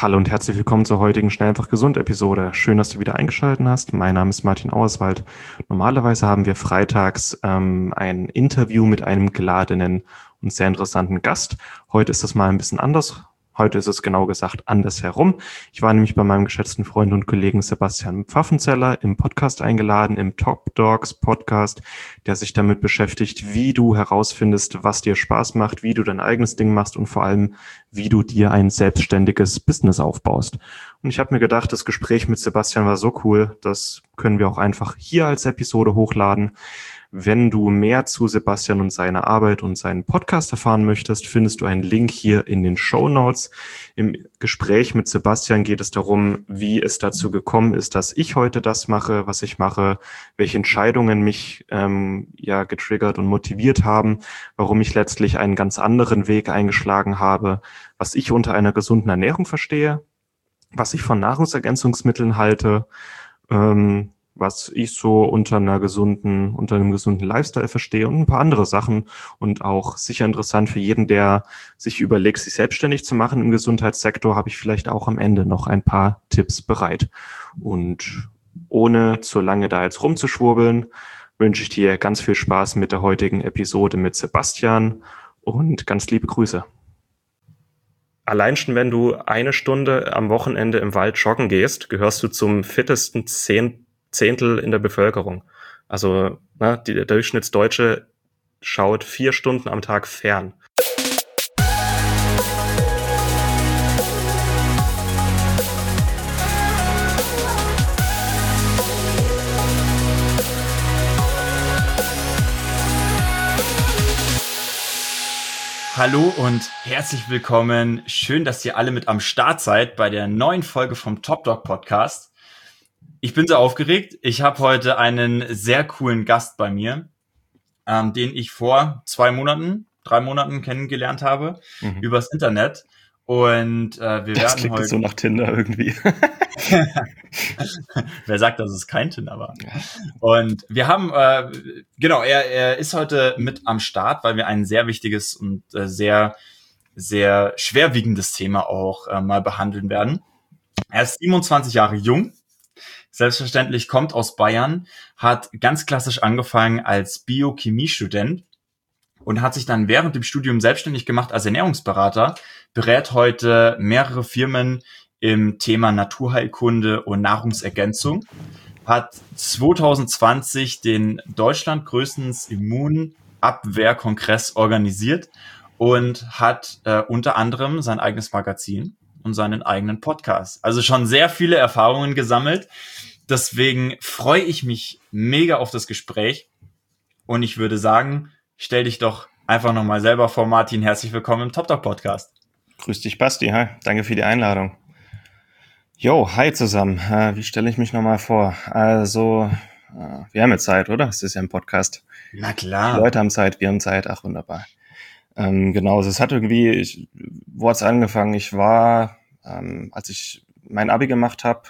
Hallo und herzlich willkommen zur heutigen Schnell einfach gesund Episode. Schön, dass du wieder eingeschaltet hast. Mein Name ist Martin Auerswald. Normalerweise haben wir freitags ein Interview mit einem geladenen und sehr interessanten Gast. Heute ist das mal ein bisschen anders. Heute ist es genau gesagt andersherum. Ich war nämlich bei meinem geschätzten Freund und Kollegen Sebastian Pfaffenzeller im Podcast eingeladen, im Top Dogs Podcast, der sich damit beschäftigt, wie du herausfindest, was dir Spaß macht, wie du dein eigenes Ding machst und vor allem, wie du dir ein selbstständiges Business aufbaust. Und ich habe mir gedacht, das Gespräch mit Sebastian war so cool, das können wir auch einfach hier als Episode hochladen. Wenn du mehr zu Sebastian und seiner Arbeit und seinen Podcast erfahren möchtest, findest du einen Link hier in den Shownotes. Im Gespräch mit Sebastian geht es darum, wie es dazu gekommen ist, dass ich heute das mache, was ich mache, welche Entscheidungen mich getriggert und motiviert haben, warum ich letztlich einen ganz anderen Weg eingeschlagen habe, was ich unter einer gesunden Ernährung verstehe, was ich von Nahrungsergänzungsmitteln halte, was ich so unter einem gesunden Lifestyle verstehe und ein paar andere Sachen und auch sicher interessant für jeden, der sich überlegt, sich selbstständig zu machen im Gesundheitssektor, habe ich vielleicht auch am Ende noch ein paar Tipps bereit. Und ohne zu lange da jetzt rumzuschwurbeln, wünsche ich dir ganz viel Spaß mit der heutigen Episode mit Sebastian und ganz liebe Grüße. Allein schon, wenn du eine Stunde am Wochenende im Wald joggen gehst, gehörst du zum fittesten Zehntel in der Bevölkerung. Also der Durchschnittsdeutsche schaut 4 Stunden am Tag fern. Hallo und herzlich willkommen. Schön, dass ihr alle mit am Start seid bei der neuen Folge vom Top Dog Podcast. Ich bin so aufgeregt. Ich habe heute einen sehr coolen Gast bei mir, den ich vor 3 Monaten kennengelernt habe, übers Internet. Und wir Das werden klingt heute so nach Tinder irgendwie. Wer sagt, dass es kein Tinder war? Und wir haben, er ist heute mit am Start, weil wir ein sehr wichtiges und sehr, sehr schwerwiegendes Thema auch mal behandeln werden. Er ist 27 Jahre jung, selbstverständlich kommt aus Bayern, hat ganz klassisch angefangen als Biochemiestudent und hat sich dann während dem Studium selbstständig gemacht als Ernährungsberater, berät heute mehrere Firmen im Thema Naturheilkunde und Nahrungsergänzung, hat 2020 den Deutschland größten Immunabwehrkongress organisiert und hat unter anderem sein eigenes Magazin und seinen eigenen Podcast. Also schon sehr viele Erfahrungen gesammelt. Deswegen freue ich mich mega auf das Gespräch und ich würde sagen, stell dich doch einfach nochmal selber vor, Martin. Herzlich willkommen im Top Dog Podcast. Grüß dich, Basti. Hi, danke für die Einladung. Jo, hi zusammen. Wie stelle ich mich nochmal vor? Also, wir haben jetzt Zeit, oder? Es ist ja ein Podcast. Na klar. Die Leute haben Zeit, wir haben Zeit. Ach, wunderbar. Genau, also es hat irgendwie, wo hat's angefangen? Ich war, als ich mein Abi gemacht habe,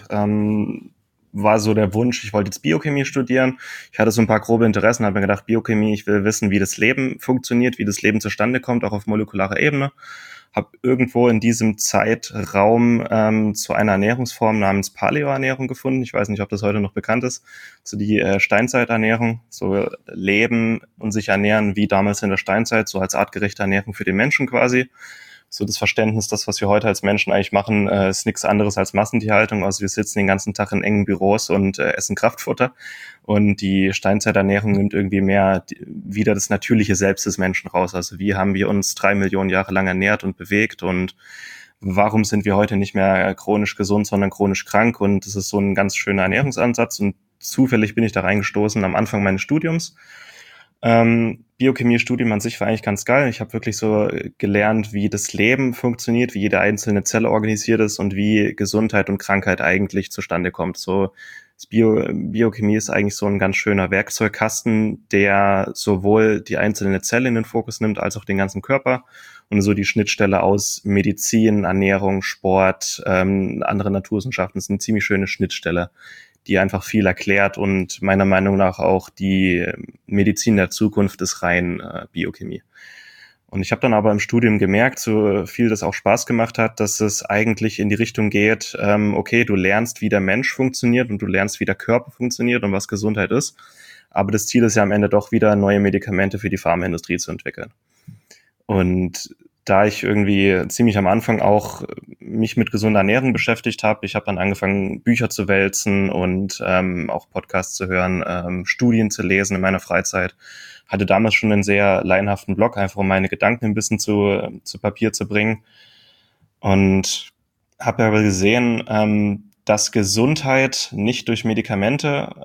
war so der Wunsch, ich wollte jetzt Biochemie studieren. Ich hatte so ein paar grobe Interessen, habe mir gedacht, Biochemie, ich will wissen, wie das Leben funktioniert, wie das Leben zustande kommt, auch auf molekularer Ebene. Habe irgendwo in diesem Zeitraum zu einer Ernährungsform namens Paleo-Ernährung gefunden. Ich weiß nicht, ob das heute noch bekannt ist. So die Steinzeiternährung, so leben und sich ernähren wie damals in der Steinzeit, so als artgerechte Ernährung für den Menschen quasi. So das Verständnis, das, was wir heute als Menschen eigentlich machen, ist nichts anderes als Massentierhaltung. Also wir sitzen den ganzen Tag in engen Büros und essen Kraftfutter. Und die Steinzeiternährung nimmt irgendwie mehr wieder das natürliche Selbst des Menschen raus. Also wie haben wir uns 3 Millionen Jahre lang ernährt und bewegt und warum sind wir heute nicht mehr chronisch gesund, sondern chronisch krank? Und das ist so ein ganz schöner Ernährungsansatz. Und zufällig bin ich da reingestoßen am Anfang meines Studiums. Biochemie-Studium an sich war eigentlich ganz geil. Ich habe wirklich so gelernt, wie das Leben funktioniert, wie jede einzelne Zelle organisiert ist und wie Gesundheit und Krankheit eigentlich zustande kommt. So Biochemie ist eigentlich so ein ganz schöner Werkzeugkasten, der sowohl die einzelne Zelle in den Fokus nimmt, als auch den ganzen Körper und so die Schnittstelle aus Medizin, Ernährung, Sport, andere Naturwissenschaften. Das ist eine ziemlich schöne Schnittstelle, die einfach viel erklärt und meiner Meinung nach auch die Medizin der Zukunft ist rein Biochemie. Und ich habe dann aber im Studium gemerkt, so viel das auch Spaß gemacht hat, dass es eigentlich in die Richtung geht, okay, du lernst, wie der Mensch funktioniert und du lernst, wie der Körper funktioniert und was Gesundheit ist. Aber das Ziel ist ja am Ende doch wieder, neue Medikamente für die Pharmaindustrie zu entwickeln. Und da ich irgendwie ziemlich am Anfang auch mich mit gesunder Ernährung beschäftigt habe, ich habe dann angefangen, Bücher zu wälzen und auch Podcasts zu hören, Studien zu lesen in meiner Freizeit. Hatte damals schon einen sehr laienhaften Blog, einfach um meine Gedanken ein bisschen zu Papier zu bringen. Und habe aber gesehen, dass Gesundheit nicht durch Medikamente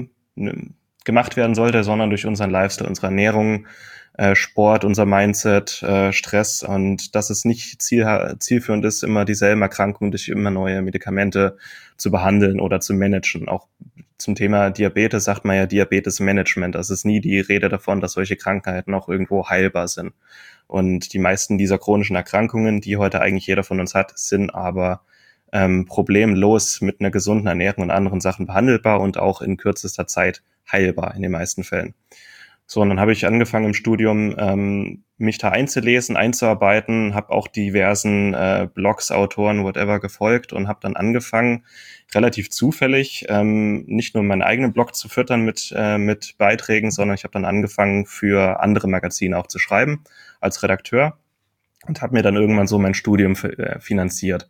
gemacht werden sollte, sondern durch unseren Lifestyle, unsere Ernährung, Sport, unser Mindset, Stress, und dass es nicht zielführend ist, immer dieselben Erkrankungen durch immer neue Medikamente zu behandeln oder zu managen. Auch zum Thema Diabetes sagt man ja Diabetes-Management. Also es ist nie die Rede davon, dass solche Krankheiten auch irgendwo heilbar sind. Und die meisten dieser chronischen Erkrankungen, die heute eigentlich jeder von uns hat, sind aber problemlos mit einer gesunden Ernährung und anderen Sachen behandelbar und auch in kürzester Zeit heilbar in den meisten Fällen. So, und dann habe ich angefangen im Studium, mich da einzulesen, einzuarbeiten, habe auch diversen Blogs, Autoren, whatever gefolgt und habe dann angefangen, relativ zufällig nicht nur meinen eigenen Blog zu füttern mit Beiträgen, sondern ich habe dann angefangen, für andere Magazine auch zu schreiben als Redakteur und habe mir dann irgendwann so mein Studium finanziert.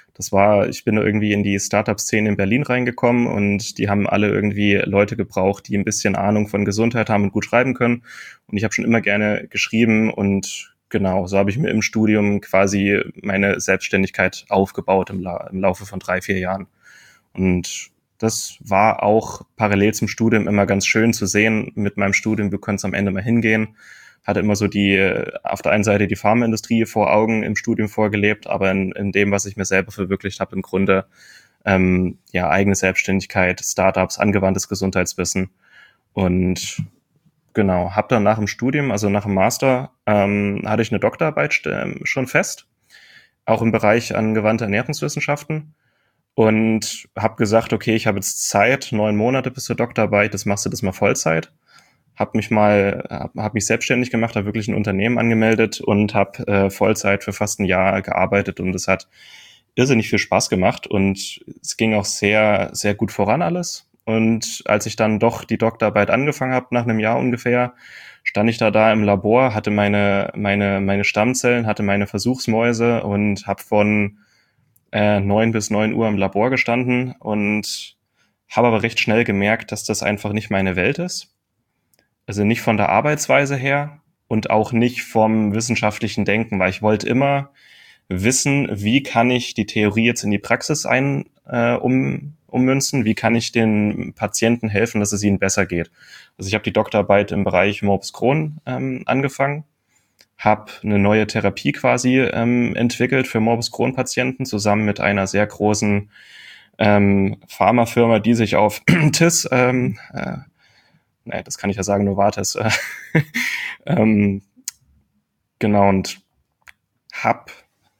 Ich bin irgendwie in die Startup-Szene in Berlin reingekommen und die haben alle irgendwie Leute gebraucht, die ein bisschen Ahnung von Gesundheit haben und gut schreiben können. Und ich habe schon immer gerne geschrieben und genau, so habe ich mir im Studium quasi meine Selbstständigkeit aufgebaut im Laufe von 3-4 Jahren. Und das war auch parallel zum Studium immer ganz schön zu sehen. Mit meinem Studium, wir können es am Ende mal hingehen. Hatte immer so auf der einen Seite die Pharmaindustrie vor Augen im Studium vorgelebt, aber in dem, was ich mir selber verwirklicht habe, im Grunde eigene Selbstständigkeit, Startups, angewandtes Gesundheitswissen. Und genau, habe dann nach dem Studium, also nach dem Master, hatte ich eine Doktorarbeit schon fest, auch im Bereich angewandte Ernährungswissenschaften. Und habe gesagt, okay, ich habe jetzt Zeit, 9 Monate bis zur Doktorarbeit, das machst du das mal Vollzeit. Hab mich selbstständig gemacht, habe wirklich ein Unternehmen angemeldet und habe Vollzeit für fast ein Jahr gearbeitet und es hat irrsinnig viel Spaß gemacht und es ging auch sehr, sehr gut voran alles. Und als ich dann doch die Doktorarbeit angefangen habe, nach einem Jahr ungefähr, stand ich da im Labor, hatte meine Stammzellen, hatte meine Versuchsmäuse und habe von 9 bis 9 Uhr im Labor gestanden und habe aber recht schnell gemerkt, dass das einfach nicht meine Welt ist. Also nicht von der Arbeitsweise her und auch nicht vom wissenschaftlichen Denken, weil ich wollte immer wissen, wie kann ich die Theorie jetzt in die Praxis ummünzen, wie kann ich den Patienten helfen, dass es ihnen besser geht. Also ich habe die Doktorarbeit im Bereich Morbus Crohn angefangen, habe eine neue Therapie quasi entwickelt für Morbus Crohn-Patienten zusammen mit einer sehr großen Pharmafirma, die sich auf TIS das kann ich ja sagen, Novartis. Genau, und hab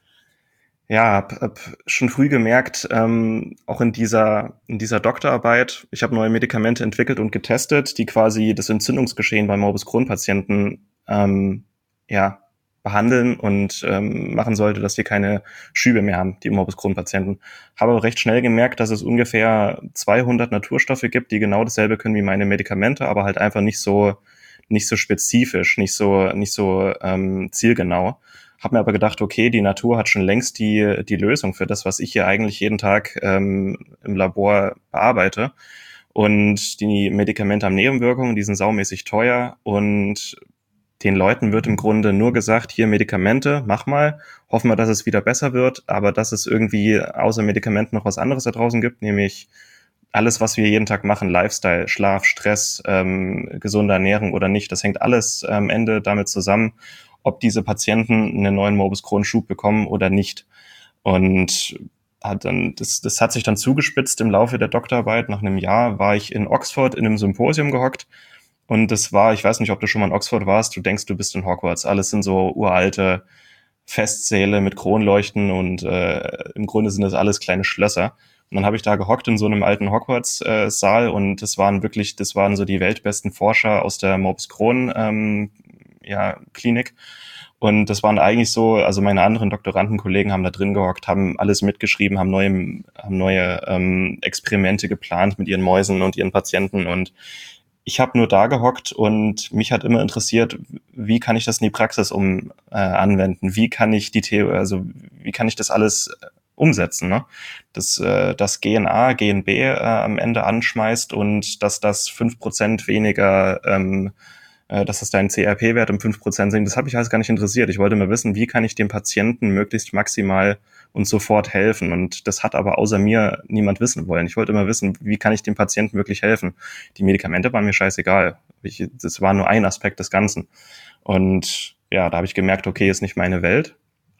schon früh gemerkt, auch in dieser Doktorarbeit, ich habe neue Medikamente entwickelt und getestet, die quasi das Entzündungsgeschehen bei Morbus Crohn-Patienten behandeln und machen sollte, dass die keine Schübe mehr haben, die Morbus Crohn-Patienten. Habe aber recht schnell gemerkt, dass es ungefähr 200 Naturstoffe gibt, die genau dasselbe können wie meine Medikamente, aber halt einfach nicht so spezifisch, nicht so zielgenau. Habe mir aber gedacht, okay, die Natur hat schon längst die Lösung für das, was ich hier eigentlich jeden Tag im Labor bearbeite. Und die Medikamente haben Nebenwirkungen, die sind saumäßig teuer und den Leuten wird im Grunde nur gesagt, hier Medikamente, mach mal, hoffen wir, dass es wieder besser wird, aber dass es irgendwie außer Medikamenten noch was anderes da draußen gibt, nämlich alles, was wir jeden Tag machen, Lifestyle, Schlaf, Stress, gesunde Ernährung oder nicht, das hängt alles am Ende damit zusammen, ob diese Patienten einen neuen Morbus Crohn-Schub bekommen oder nicht. Und das hat sich dann zugespitzt im Laufe der Doktorarbeit. Nach einem Jahr war ich in Oxford in einem Symposium gehockt. Und das war, ich weiß nicht, ob du schon mal in Oxford warst, du denkst, du bist in Hogwarts. Alles sind so uralte Festsäle mit Kronleuchten und im Grunde sind das alles kleine Schlösser. Und dann habe ich da gehockt in so einem alten Hogwarts-Saal und das waren so die weltbesten Forscher aus der Morbus Crohn Klinik. Und das waren eigentlich so, also meine anderen Doktorandenkollegen haben da drin gehockt, haben alles mitgeschrieben, haben neue Experimente geplant mit ihren Mäusen und ihren Patienten. Und ich habe nur da gehockt und mich hat immer interessiert, wie kann ich das in die Praxis anwenden? Wie kann ich wie kann ich das alles umsetzen, ne? Das GNA, GNB am Ende anschmeißt und dass das 5% weniger dass das dein CRP-Wert um 5% sinkt, das habe ich alles gar nicht interessiert. Ich wollte mal wissen, wie kann ich dem Patienten möglichst maximal und sofort helfen. Und das hat aber außer mir niemand wissen wollen. Ich wollte immer wissen, wie kann ich dem Patienten wirklich helfen. Die Medikamente waren mir scheißegal. Das war nur ein Aspekt des Ganzen. Und ja, da habe ich gemerkt, okay, ist nicht meine Welt.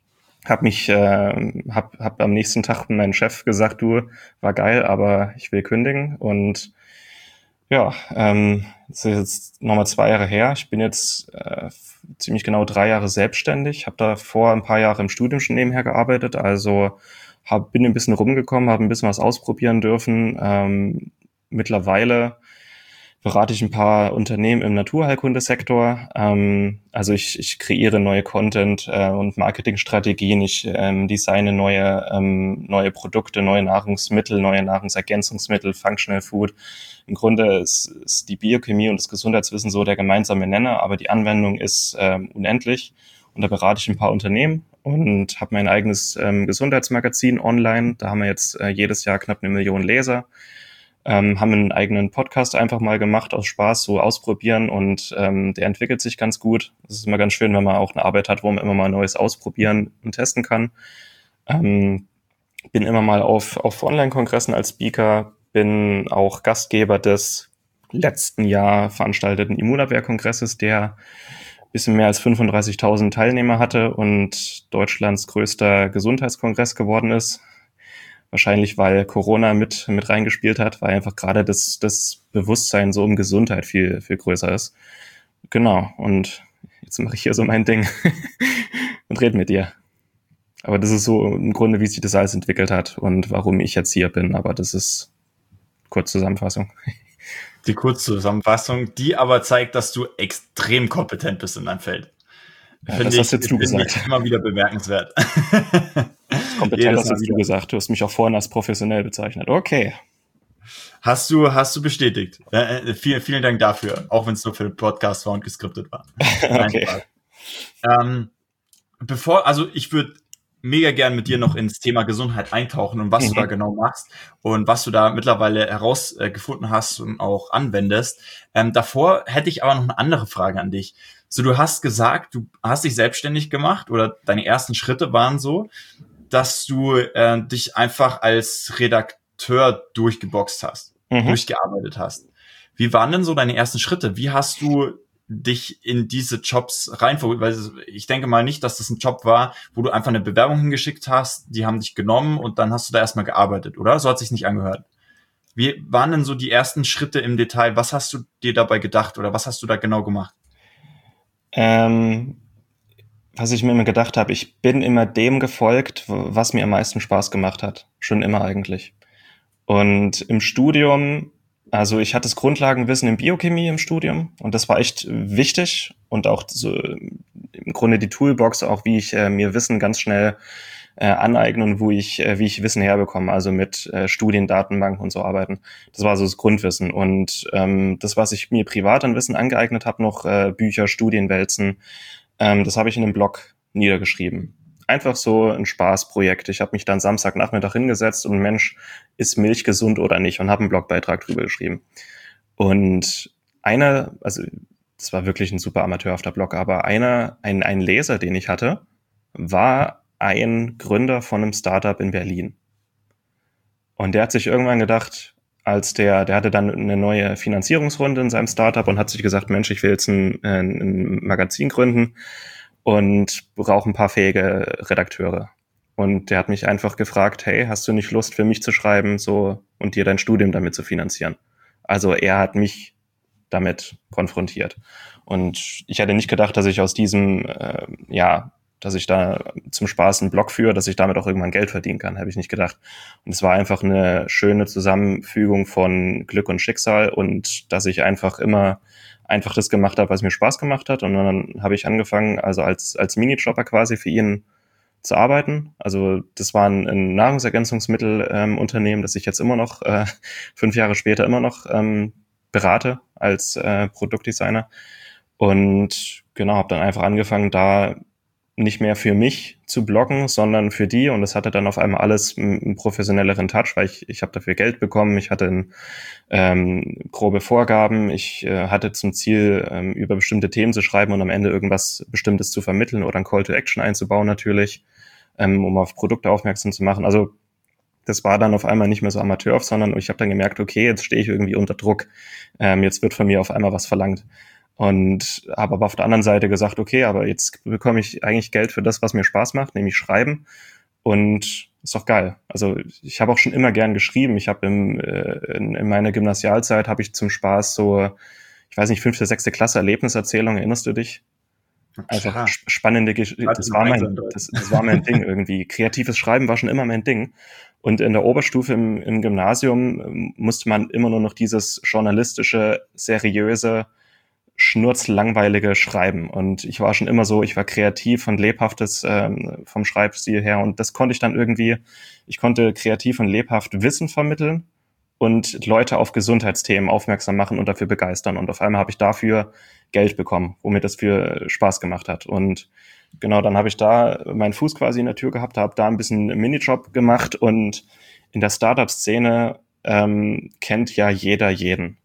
Hab am nächsten Tag meinem Chef gesagt, du, war geil, aber ich will kündigen. Und ja, das ist jetzt nochmal 2 Jahre her. Ich bin jetzt ziemlich genau 3 Jahre selbstständig. Habe davor ein paar Jahre im Studium schon nebenher gearbeitet. Also bin ein bisschen rumgekommen, habe ein bisschen was ausprobieren dürfen. Mittlerweile berate ich ein paar Unternehmen im Naturheilkundesektor. Also ich kreiere neue Content und Marketingstrategien. Ich designe neue Produkte, neue Nahrungsmittel, neue Nahrungsergänzungsmittel, Functional Food. Im Grunde ist die Biochemie und das Gesundheitswissen so der gemeinsame Nenner, aber die Anwendung ist unendlich. Und da berate ich ein paar Unternehmen und habe mein eigenes Gesundheitsmagazin online. Da haben wir jetzt jedes Jahr knapp 1 Million Leser. Haben einen eigenen Podcast einfach mal gemacht aus Spaß, so ausprobieren und der entwickelt sich ganz gut. Es ist immer ganz schön, wenn man auch eine Arbeit hat, wo man immer mal Neues ausprobieren und testen kann. Bin immer mal auf Online-Kongressen als Speaker, bin auch Gastgeber des letzten Jahr veranstalteten Immunabwehr-Kongresses, der ein bisschen mehr als 35.000 Teilnehmer hatte und Deutschlands größter Gesundheitskongress geworden ist. Wahrscheinlich, weil Corona mit reingespielt hat, weil einfach gerade das Bewusstsein so um Gesundheit viel, viel größer ist. Genau. Und jetzt mache ich hier so mein Ding und rede mit dir. Aber das ist so im Grunde, wie sich das alles entwickelt hat und warum ich jetzt hier bin. Aber das ist Kurzzusammenfassung. Die Kurzzusammenfassung, die aber zeigt, dass du extrem kompetent bist in deinem Feld. Ja, das hast jetzt du gesagt. Immer wieder bemerkenswert. Kompetent hast jetzt du gesagt. Du hast mich auch vorhin als professionell bezeichnet. Okay. Hast du bestätigt. Vielen Dank dafür, auch wenn es nur für den Podcast war und geskriptet war. Okay. Ich würde mega gern mit dir noch ins Thema Gesundheit eintauchen und was du da genau machst und was du da mittlerweile herausgefunden hast und auch anwendest. Davor hätte ich aber noch eine andere Frage an dich. So, du hast gesagt, du hast dich selbstständig gemacht oder deine ersten Schritte waren so, dass du dich einfach als Redakteur durchgeboxt hast, durchgearbeitet hast. Wie waren denn so deine ersten Schritte? Wie hast du dich in diese Jobs reinverholt? Weil ich denke mal nicht, dass das ein Job war, wo du einfach eine Bewerbung hingeschickt hast, die haben dich genommen und dann hast du da erstmal gearbeitet, oder? So hat sich's nicht angehört. Wie waren denn so die ersten Schritte im Detail? Was hast du dir dabei gedacht oder was hast du da genau gemacht? Was ich mir immer gedacht habe, ich bin immer dem gefolgt, was mir am meisten Spaß gemacht hat. Schon immer eigentlich. Und im Studium, also ich hatte das Grundlagenwissen in Biochemie im Studium und das war echt wichtig und auch so im Grunde die Toolbox, auch wie ich mir Wissen ganz schnell aneignen und wie ich Wissen herbekomme, also mit Studiendatenbanken und so arbeiten. Das war so das Grundwissen. Und das, was ich mir privat an Wissen angeeignet habe, noch Bücher, Studienwälzen, das habe ich in einem Blog niedergeschrieben. Einfach so ein Spaßprojekt. Ich habe mich dann Samstagnachmittag hingesetzt und Mensch, ist Milch gesund oder nicht? Und habe einen Blogbeitrag drüber geschrieben. Und also das war wirklich ein super amateurhafter Blog, aber ein Leser, den ich hatte, war ein Gründer von einem Startup in Berlin. Und der hat sich irgendwann gedacht, der hatte dann eine neue Finanzierungsrunde in seinem Startup und hat sich gesagt, Mensch, ich will jetzt ein Magazin gründen und brauche ein paar fähige Redakteure. Und der hat mich einfach gefragt, hey, hast du nicht Lust für mich zu schreiben, so, und dir dein Studium damit zu finanzieren? Also er hat mich damit konfrontiert. Und ich hätte nicht gedacht, dass ich aus diesem, dass ich da zum Spaß einen Blog führe, dass ich damit auch irgendwann Geld verdienen kann, habe ich nicht gedacht. Und es war einfach eine schöne Zusammenfügung von Glück und Schicksal und dass ich einfach immer einfach das gemacht habe, was mir Spaß gemacht hat. Und dann habe ich angefangen, also als Minijobber quasi für ihn zu arbeiten. Also das war ein Nahrungsergänzungsmittelunternehmen, das ich jetzt immer noch 5 Jahre später immer noch berate als Produktdesigner. Und genau, habe dann einfach angefangen, da nicht mehr für mich zu bloggen, sondern für die. Und das hatte dann auf einmal alles einen professionelleren Touch, weil ich habe dafür Geld bekommen. Ich hatte grobe Vorgaben. Ich hatte zum Ziel, über bestimmte Themen zu schreiben und am Ende irgendwas Bestimmtes zu vermitteln oder ein Call to Action einzubauen natürlich, um auf Produkte aufmerksam zu machen. Also das war dann auf einmal nicht mehr so amateurhaft, sondern ich habe dann gemerkt, okay, jetzt stehe ich irgendwie unter Druck. Jetzt wird von mir auf einmal was verlangt. Und habe aber auf der anderen Seite gesagt, okay, aber jetzt bekomme ich eigentlich Geld für das, was mir Spaß macht, nämlich schreiben. Und ist doch geil. Also ich habe auch schon immer gern geschrieben. Ich habe in meiner Gymnasialzeit habe ich zum Spaß so, ich weiß nicht, 5., 6. Klasse Erlebniserzählung, erinnerst du dich? Einfach spannende Geschichten. Das war mein Ding irgendwie. Kreatives Schreiben war schon immer mein Ding. Und in der Oberstufe im Gymnasium musste man immer nur noch dieses journalistische, seriöse, schnurzlangweilige Schreiben. Und ich war schon immer so, ich war kreativ und lebhaftes vom Schreibstil her. Und das konnte ich dann irgendwie, ich konnte kreativ und lebhaft Wissen vermitteln und Leute auf Gesundheitsthemen aufmerksam machen und dafür begeistern. Und auf einmal habe ich dafür Geld bekommen, womit das für Spaß gemacht hat. Und genau, dann habe ich da meinen Fuß quasi in der Tür gehabt, habe da ein bisschen Minijob gemacht und in der Startup-Szene kennt ja jeder jeden.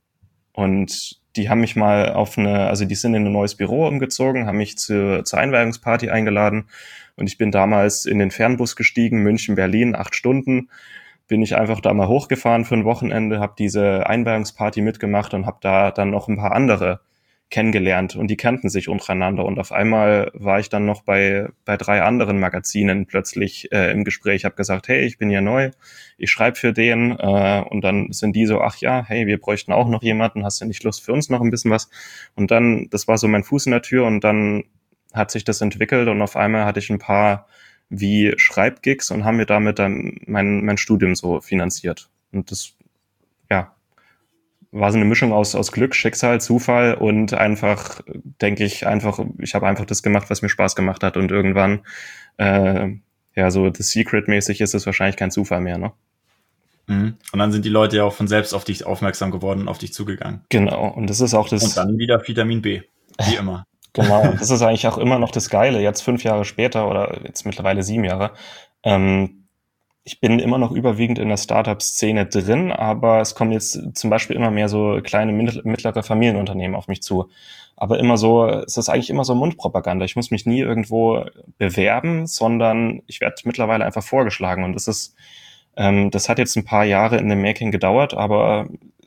Und die haben mich mal also die sind in ein neues Büro umgezogen, haben mich zur Einweihungsparty eingeladen und ich bin damals in den Fernbus gestiegen, München, Berlin, 8 Stunden, bin ich einfach da mal hochgefahren für ein Wochenende, habe diese Einweihungsparty mitgemacht und habe da dann noch ein paar andere kennengelernt und die kannten sich untereinander und auf einmal war ich dann noch bei 3 anderen Magazinen plötzlich im Gespräch, habe gesagt, hey, ich bin hier neu, ich schreibe für den und dann sind die so, ach ja, hey, wir bräuchten auch noch jemanden, hast du nicht Lust für uns noch ein bisschen was? Und dann, das war so mein Fuß in der Tür und dann hat sich das entwickelt und auf einmal hatte ich ein paar wie Schreibgigs und haben mir damit dann mein Studium so finanziert. Und das, ja, war so eine Mischung aus Glück, Schicksal, Zufall und einfach, denke ich, ich habe einfach das gemacht, was mir Spaß gemacht hat und irgendwann, ja, so The Secret-mäßig ist es wahrscheinlich kein Zufall mehr, ne? Und dann sind die Leute ja auch von selbst auf dich aufmerksam geworden und auf dich zugegangen. Genau, und das ist auch das... Und dann wieder Vitamin B, wie immer. Genau, und das ist eigentlich auch immer noch das Geile, jetzt 5 Jahre später oder jetzt mittlerweile 7 Jahre, ich bin immer noch überwiegend in der Startup-Szene drin, aber es kommen jetzt zum Beispiel immer mehr so kleine, mittlere Familienunternehmen auf mich zu. Aber immer so, es ist eigentlich immer so Mundpropaganda. Ich muss mich nie irgendwo bewerben, sondern ich werde mittlerweile einfach vorgeschlagen. Und das hat jetzt ein paar Jahre in dem Making gedauert, aber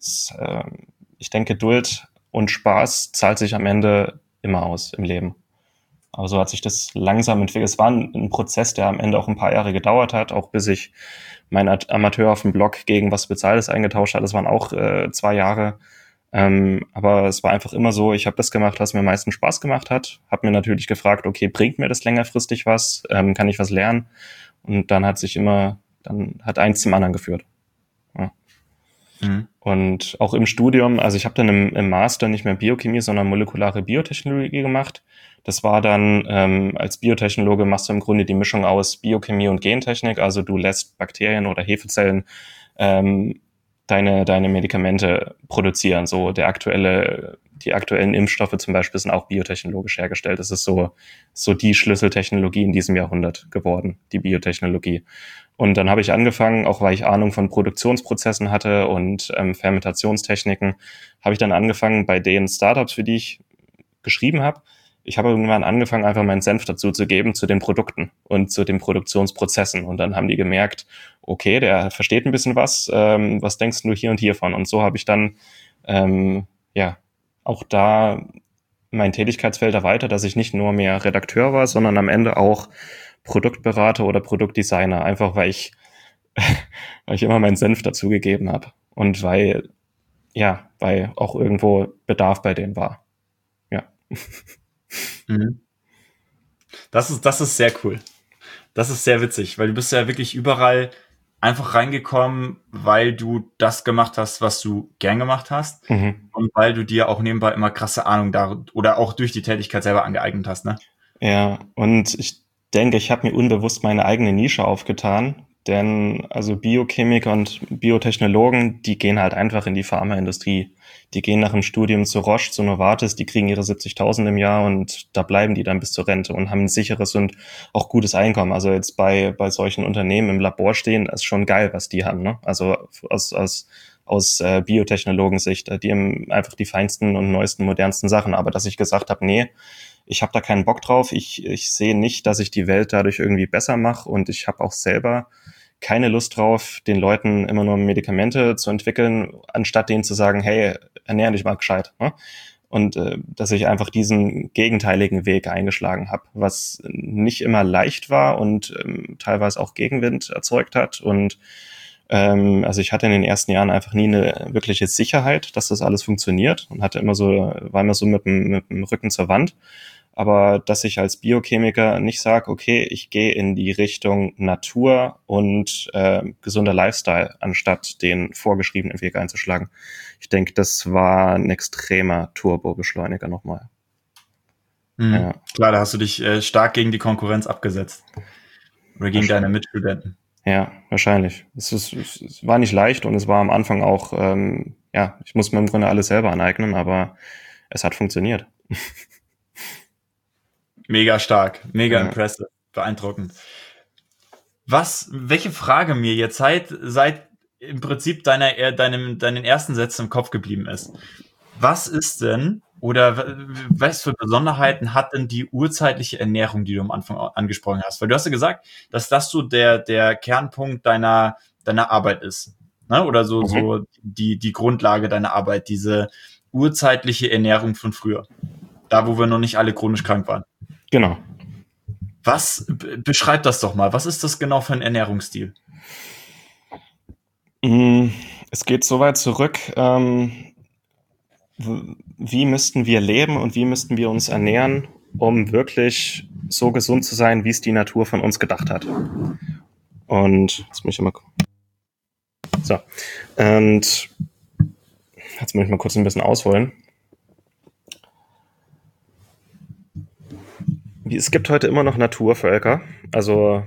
ich denke, Geduld und Spaß zahlt sich am Ende immer aus im Leben. Aber so hat sich das langsam entwickelt. Es war ein Prozess, der am Ende auch ein paar Jahre gedauert hat, auch bis ich meinen Amateur auf dem Blog gegen was Bezahltes eingetauscht habe. Das waren auch 2 Jahre. Aber es war einfach immer so, ich habe das gemacht, was mir am meisten Spaß gemacht hat. Habe mir natürlich gefragt, okay, bringt mir das längerfristig was? Kann ich was lernen? Und dann hat eins zum anderen geführt. Ja. Und auch im Studium, also ich habe dann im Master nicht mehr Biochemie, sondern molekulare Biotechnologie gemacht. Das war dann, als Biotechnologe machst du im Grunde die Mischung aus Biochemie und Gentechnik. Also du lässt Bakterien oder Hefezellen deine Medikamente produzieren. So die aktuellen Impfstoffe zum Beispiel sind auch biotechnologisch hergestellt. Das ist so die Schlüsseltechnologie in diesem Jahrhundert geworden, die Biotechnologie. Und dann habe ich angefangen, auch weil ich Ahnung von Produktionsprozessen hatte und Fermentationstechniken, habe ich dann angefangen bei den Startups, für die ich geschrieben habe. Ich habe irgendwann angefangen, einfach meinen Senf dazu zu geben zu den Produkten und zu den Produktionsprozessen. Und dann haben die gemerkt, okay, der versteht ein bisschen was denkst du hier und hier von? Und so habe ich dann auch da mein Tätigkeitsfeld erweitert, dass ich nicht nur mehr Redakteur war, sondern am Ende auch Produktberater oder Produktdesigner, einfach weil ich immer meinen Senf dazugegeben habe und weil auch irgendwo Bedarf bei denen war. Ja. Mhm. Das ist sehr cool. Das ist sehr witzig, weil du bist ja wirklich überall einfach reingekommen, weil du das gemacht hast, was du gern gemacht hast und weil du dir auch nebenbei immer krasse Ahnung da oder auch durch die Tätigkeit selber angeeignet hast, ne? Ja, und ich denke, ich habe mir unbewusst meine eigene Nische aufgetan, denn also Biochemiker und Biotechnologen, die gehen halt einfach in die Pharmaindustrie. Die gehen nach dem Studium zu Roche, zu Novartis, die kriegen ihre 70.000 im Jahr und da bleiben die dann bis zur Rente und haben ein sicheres und auch gutes Einkommen. Also jetzt bei solchen Unternehmen im Labor stehen, ist schon geil, was die haben, ne? Also aus Biotechnologensicht, die haben einfach die feinsten und neuesten, modernsten Sachen. Aber dass ich gesagt habe, nee, ich habe da keinen Bock drauf. Ich sehe nicht, dass ich die Welt dadurch irgendwie besser mache und ich habe auch selber keine Lust drauf, den Leuten immer nur Medikamente zu entwickeln, anstatt denen zu sagen, hey, ernähr dich mal gescheit. Ne? Und dass ich einfach diesen gegenteiligen Weg eingeschlagen habe, was nicht immer leicht war und teilweise auch Gegenwind erzeugt hat. Und also ich hatte in den ersten Jahren einfach nie eine wirkliche Sicherheit, dass das alles funktioniert und war immer so mit dem Rücken zur Wand. Aber dass ich als Biochemiker nicht sage, okay, ich gehe in die Richtung Natur und gesunder Lifestyle, anstatt den vorgeschriebenen Weg einzuschlagen. Ich denke, das war ein extremer Turbobeschleuniger nochmal. Ja. Klar, da hast du dich stark gegen die Konkurrenz abgesetzt. Oder gegen deine Mitstudenten. Ja, wahrscheinlich. Es war nicht leicht und es war am Anfang auch, ich muss mir im Grunde alles selber aneignen, aber es hat funktioniert. Mega stark, mega impressive, beeindruckend. Welche Frage mir jetzt seit im Prinzip deinen ersten Sätzen im Kopf geblieben ist? Was ist denn oder was für Besonderheiten hat denn die urzeitliche Ernährung, die du am Anfang angesprochen hast? Weil du hast ja gesagt, dass das so der Kernpunkt deiner Arbeit ist, ne? Oder so die Grundlage deiner Arbeit, diese urzeitliche Ernährung von früher, da wo wir noch nicht alle chronisch krank waren. Genau. Beschreib das doch mal. Was ist das genau für ein Ernährungsstil? Es geht so weit zurück, wie müssten wir leben und wie müssten wir uns ernähren, um wirklich so gesund zu sein, wie es die Natur von uns gedacht hat. Und jetzt muss ich mal so. Und jetzt muss ich mal kurz ein bisschen ausholen. Es gibt heute immer noch Naturvölker, also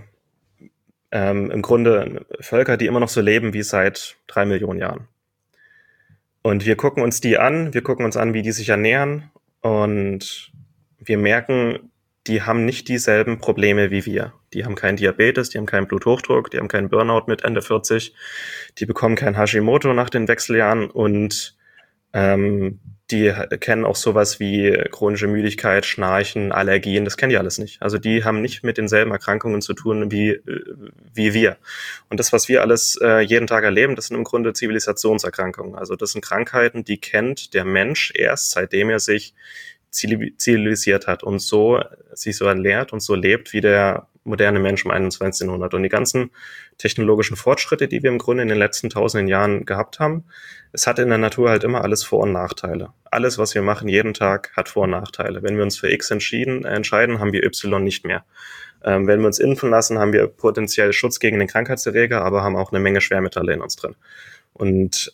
im Grunde Völker, die immer noch so leben wie seit 3 Millionen Jahren. Und wir gucken uns die an, wie die sich ernähren und wir merken, die haben nicht dieselben Probleme wie wir. Die haben keinen Diabetes, die haben keinen Bluthochdruck, die haben keinen Burnout mit Ende 40, die bekommen kein Hashimoto nach den Wechseljahren und die kennen auch sowas wie chronische Müdigkeit, Schnarchen, Allergien, das kennen die alles nicht. Also die haben nicht mit denselben Erkrankungen zu tun wie wir. Und das, was wir alles jeden Tag erleben, das sind im Grunde Zivilisationserkrankungen. Also das sind Krankheiten, die kennt der Mensch erst, seitdem er sich zivilisiert hat und sich so ernährt und so lebt wie der moderne Mensch im 21. Jahrhundert. Und die ganzen technologischen Fortschritte, die wir im Grunde in den letzten tausenden Jahren gehabt haben, es hat in der Natur halt immer alles Vor- und Nachteile. Alles, was wir machen jeden Tag, hat Vor- und Nachteile. Wenn wir uns für X entscheiden, haben wir Y nicht mehr. Wenn wir uns impfen lassen, haben wir potenziell Schutz gegen den Krankheitserreger, aber haben auch eine Menge Schwermetalle in uns drin. Und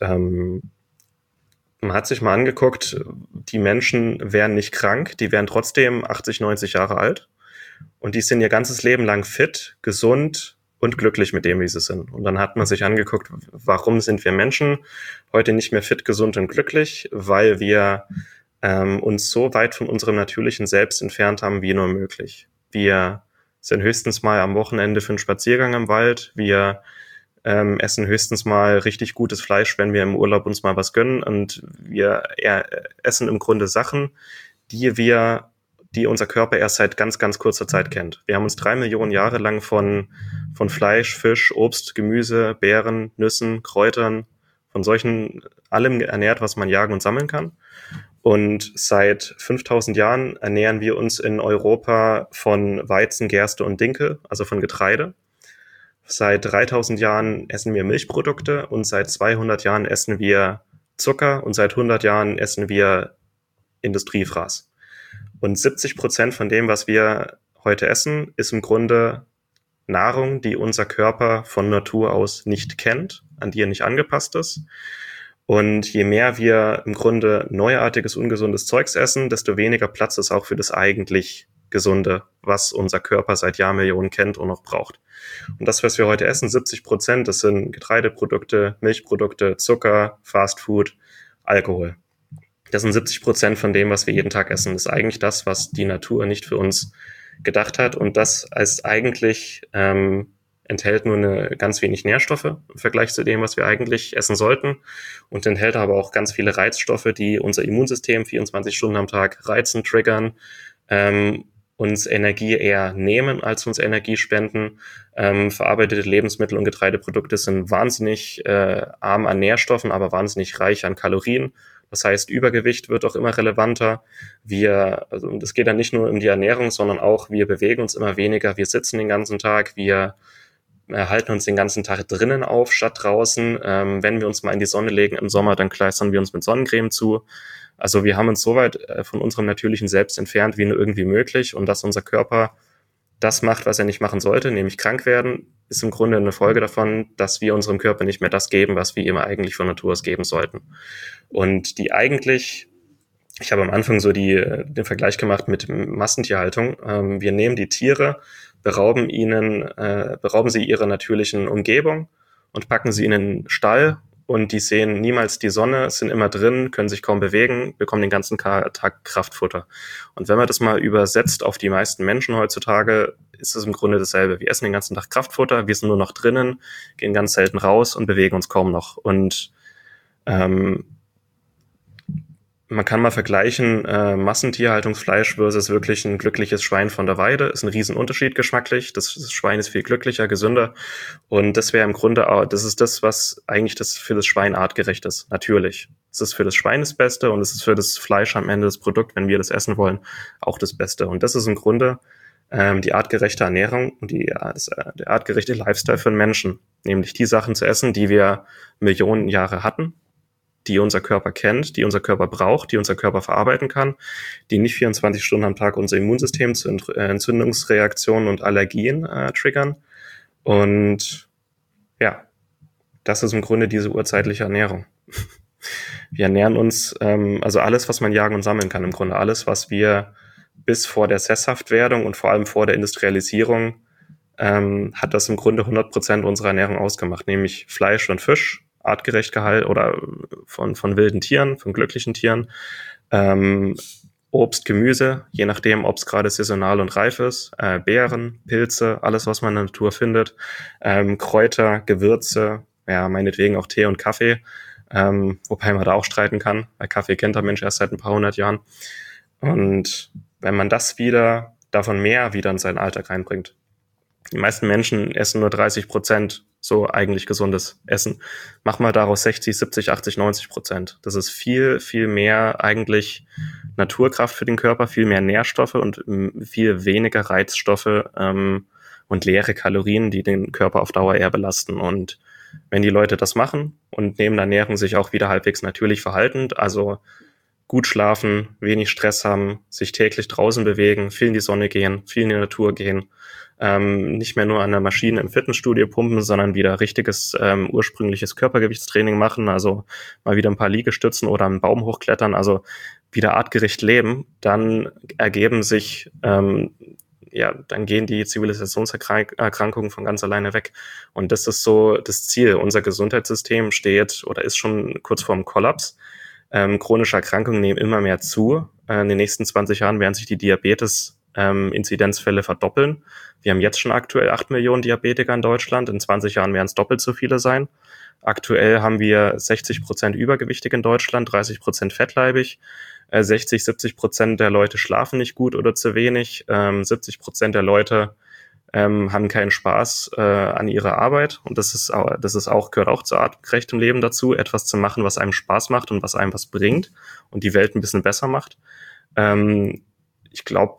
man hat sich mal angeguckt, die Menschen wären nicht krank, die wären trotzdem 80, 90 Jahre alt und die sind ihr ganzes Leben lang fit, gesund und glücklich mit dem, wie sie sind. Und dann hat man sich angeguckt, warum sind wir Menschen heute nicht mehr fit, gesund und glücklich? Weil wir uns so weit von unserem natürlichen Selbst entfernt haben, wie nur möglich. Wir sind höchstens mal am Wochenende für einen Spaziergang im Wald, wir essen höchstens mal richtig gutes Fleisch, wenn wir im Urlaub uns mal was gönnen und wir essen im Grunde Sachen, die unser Körper erst seit ganz, ganz kurzer Zeit kennt. Wir haben uns 3 Millionen Jahre lang von Fleisch, Fisch, Obst, Gemüse, Beeren, Nüssen, Kräutern, von solchen allem ernährt, was man jagen und sammeln kann. Und seit 5000 Jahren ernähren wir uns in Europa von Weizen, Gerste und Dinkel, also von Getreide. Seit 3000 Jahren essen wir Milchprodukte und seit 200 Jahren essen wir Zucker und seit 100 Jahren essen wir Industriefraß. Und 70% von dem, was wir heute essen, ist im Grunde Nahrung, die unser Körper von Natur aus nicht kennt, an die er nicht angepasst ist. Und je mehr wir im Grunde neuartiges, ungesundes Zeugs essen, desto weniger Platz ist auch für das eigentlich Gesunde, was unser Körper seit Jahrmillionen kennt und noch braucht. Und das, was wir heute essen, 70%, das sind Getreideprodukte, Milchprodukte, Zucker, Fastfood, Alkohol. Das sind 70% von dem, was wir jeden Tag essen. Das ist eigentlich das, was die Natur nicht für uns gedacht hat. Und das als eigentlich enthält nur ganz wenig Nährstoffe im Vergleich zu dem, was wir eigentlich essen sollten. Und enthält aber auch ganz viele Reizstoffe, die unser Immunsystem 24 Stunden am Tag reizen, triggern, uns Energie eher nehmen, als uns Energie spenden. Verarbeitete Lebensmittel und Getreideprodukte sind wahnsinnig arm an Nährstoffen, aber wahnsinnig reich an Kalorien. Das heißt, Übergewicht wird auch immer relevanter. Also das geht dann nicht nur um die Ernährung, sondern auch, wir bewegen uns immer weniger, wir sitzen den ganzen Tag, wir halten uns den ganzen Tag drinnen auf, statt draußen. Wenn wir uns mal in die Sonne legen im Sommer, dann kleistern wir uns mit Sonnencreme zu. Also wir haben uns so weit von unserem natürlichen Selbst entfernt, wie nur irgendwie möglich. Und dass unser Körper das macht, was er nicht machen sollte, nämlich krank werden, ist im Grunde eine Folge davon, dass wir unserem Körper nicht mehr das geben, was wir ihm eigentlich von Natur aus geben sollten. Und ich habe am Anfang so den Vergleich gemacht mit Massentierhaltung. Wir nehmen die Tiere, berauben sie ihrer natürlichen Umgebung und packen sie in einen Stall, und die sehen niemals die Sonne, sind immer drin, können sich kaum bewegen, bekommen den ganzen Tag Kraftfutter. Und wenn man das mal übersetzt auf die meisten Menschen heutzutage, ist es im Grunde dasselbe. Wir essen den ganzen Tag Kraftfutter, wir sind nur noch drinnen, gehen ganz selten raus und bewegen uns kaum noch. Und man kann mal vergleichen, Massentierhaltungsfleisch versus wirklich ein glückliches Schwein von der Weide. Ist ein Riesenunterschied geschmacklich. Das Schwein ist viel glücklicher, gesünder. Und das wäre im Grunde auch, das ist das, was eigentlich für das Schwein artgerecht ist. Natürlich. Es ist für das Schwein das Beste und es ist für das Fleisch am Ende das Produkt, wenn wir das essen wollen, auch das Beste. Und das ist im Grunde die artgerechte Ernährung und der artgerechte Lifestyle für den Menschen. Nämlich die Sachen zu essen, die wir Millionen Jahre hatten, die unser Körper kennt, die unser Körper braucht, die unser Körper verarbeiten kann, die nicht 24 Stunden am Tag unser Immunsystem zu Entzündungsreaktionen und Allergien triggern. Und ja, das ist im Grunde diese urzeitliche Ernährung. Wir ernähren uns, also alles, was man jagen und sammeln kann im Grunde, alles, was wir bis vor der Sesshaftwerdung und vor allem vor der Industrialisierung hat das im Grunde 100% unserer Ernährung ausgemacht, nämlich Fleisch und Fisch, artgerecht gehalten oder von wilden Tieren, von glücklichen Tieren, Obst, Gemüse, je nachdem, ob es gerade saisonal und reif ist, Beeren, Pilze, alles, was man in der Natur findet, Kräuter, Gewürze, ja, meinetwegen auch Tee und Kaffee, wobei man da auch streiten kann, weil Kaffee kennt der Mensch erst seit ein paar hundert Jahren. Und wenn man davon mehr wieder in seinen Alltag reinbringt, die meisten Menschen essen nur 30% so eigentlich gesundes Essen. Mach mal daraus 60, 70, 80, 90%. Das ist viel, viel mehr eigentlich Naturkraft für den Körper, viel mehr Nährstoffe und viel weniger Reizstoffe und leere Kalorien, die den Körper auf Dauer eher belasten. Und wenn die Leute das machen und neben der Ernährung sich auch wieder halbwegs natürlich verhalten, also gut schlafen, wenig Stress haben, sich täglich draußen bewegen, viel in die Sonne gehen, viel in die Natur gehen, nicht mehr nur an der Maschine im Fitnessstudio pumpen, sondern wieder richtiges ursprüngliches Körpergewichtstraining machen, also mal wieder ein paar Liegestützen oder einen Baum hochklettern, also wieder artgerecht leben, dann ergeben sich, dann gehen die Zivilisationserkrankungen von ganz alleine weg. Und das ist so das Ziel. Unser Gesundheitssystem steht oder ist schon kurz vorm Kollaps. Chronische Erkrankungen nehmen immer mehr zu. In den nächsten 20 Jahren werden sich die Diabetes-Inzidenzfälle verdoppeln. Wir haben jetzt schon aktuell 8 Millionen Diabetiker in Deutschland. In 20 Jahren werden es doppelt so viele sein. Aktuell haben wir 60% übergewichtig in Deutschland, 30% fettleibig. 60-70% der Leute schlafen nicht gut oder zu wenig. 70% der Leute haben keinen Spaß an ihrer Arbeit. Und gehört auch zu artgerechtem Leben dazu, etwas zu machen, was einem Spaß macht und was einem was bringt und die Welt ein bisschen besser macht. Ich glaube,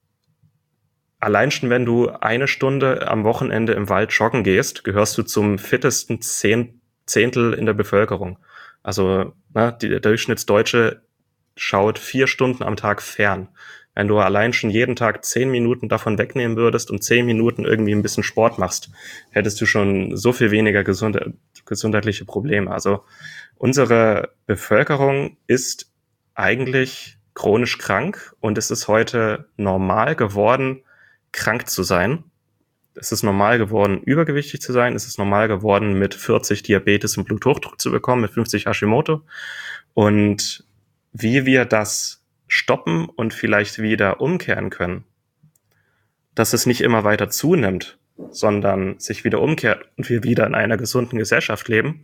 allein schon, wenn du eine Stunde am Wochenende im Wald joggen gehst, gehörst du zum fittesten Zehntel in der Bevölkerung. Also der Durchschnittsdeutsche schaut 4 Stunden am Tag fern. Wenn du allein schon jeden Tag 10 Minuten davon wegnehmen würdest und 10 Minuten irgendwie ein bisschen Sport machst, hättest du schon so viel weniger gesundheitliche Probleme. Also unsere Bevölkerung ist eigentlich chronisch krank und es ist heute normal geworden, krank zu sein. Es ist normal geworden, übergewichtig zu sein. Es ist normal geworden, mit 40 Diabetes und Bluthochdruck zu bekommen, mit 50 Hashimoto. Und wie wir das stoppen und vielleicht wieder umkehren können, dass es nicht immer weiter zunimmt, sondern sich wieder umkehrt und wir wieder in einer gesunden Gesellschaft leben,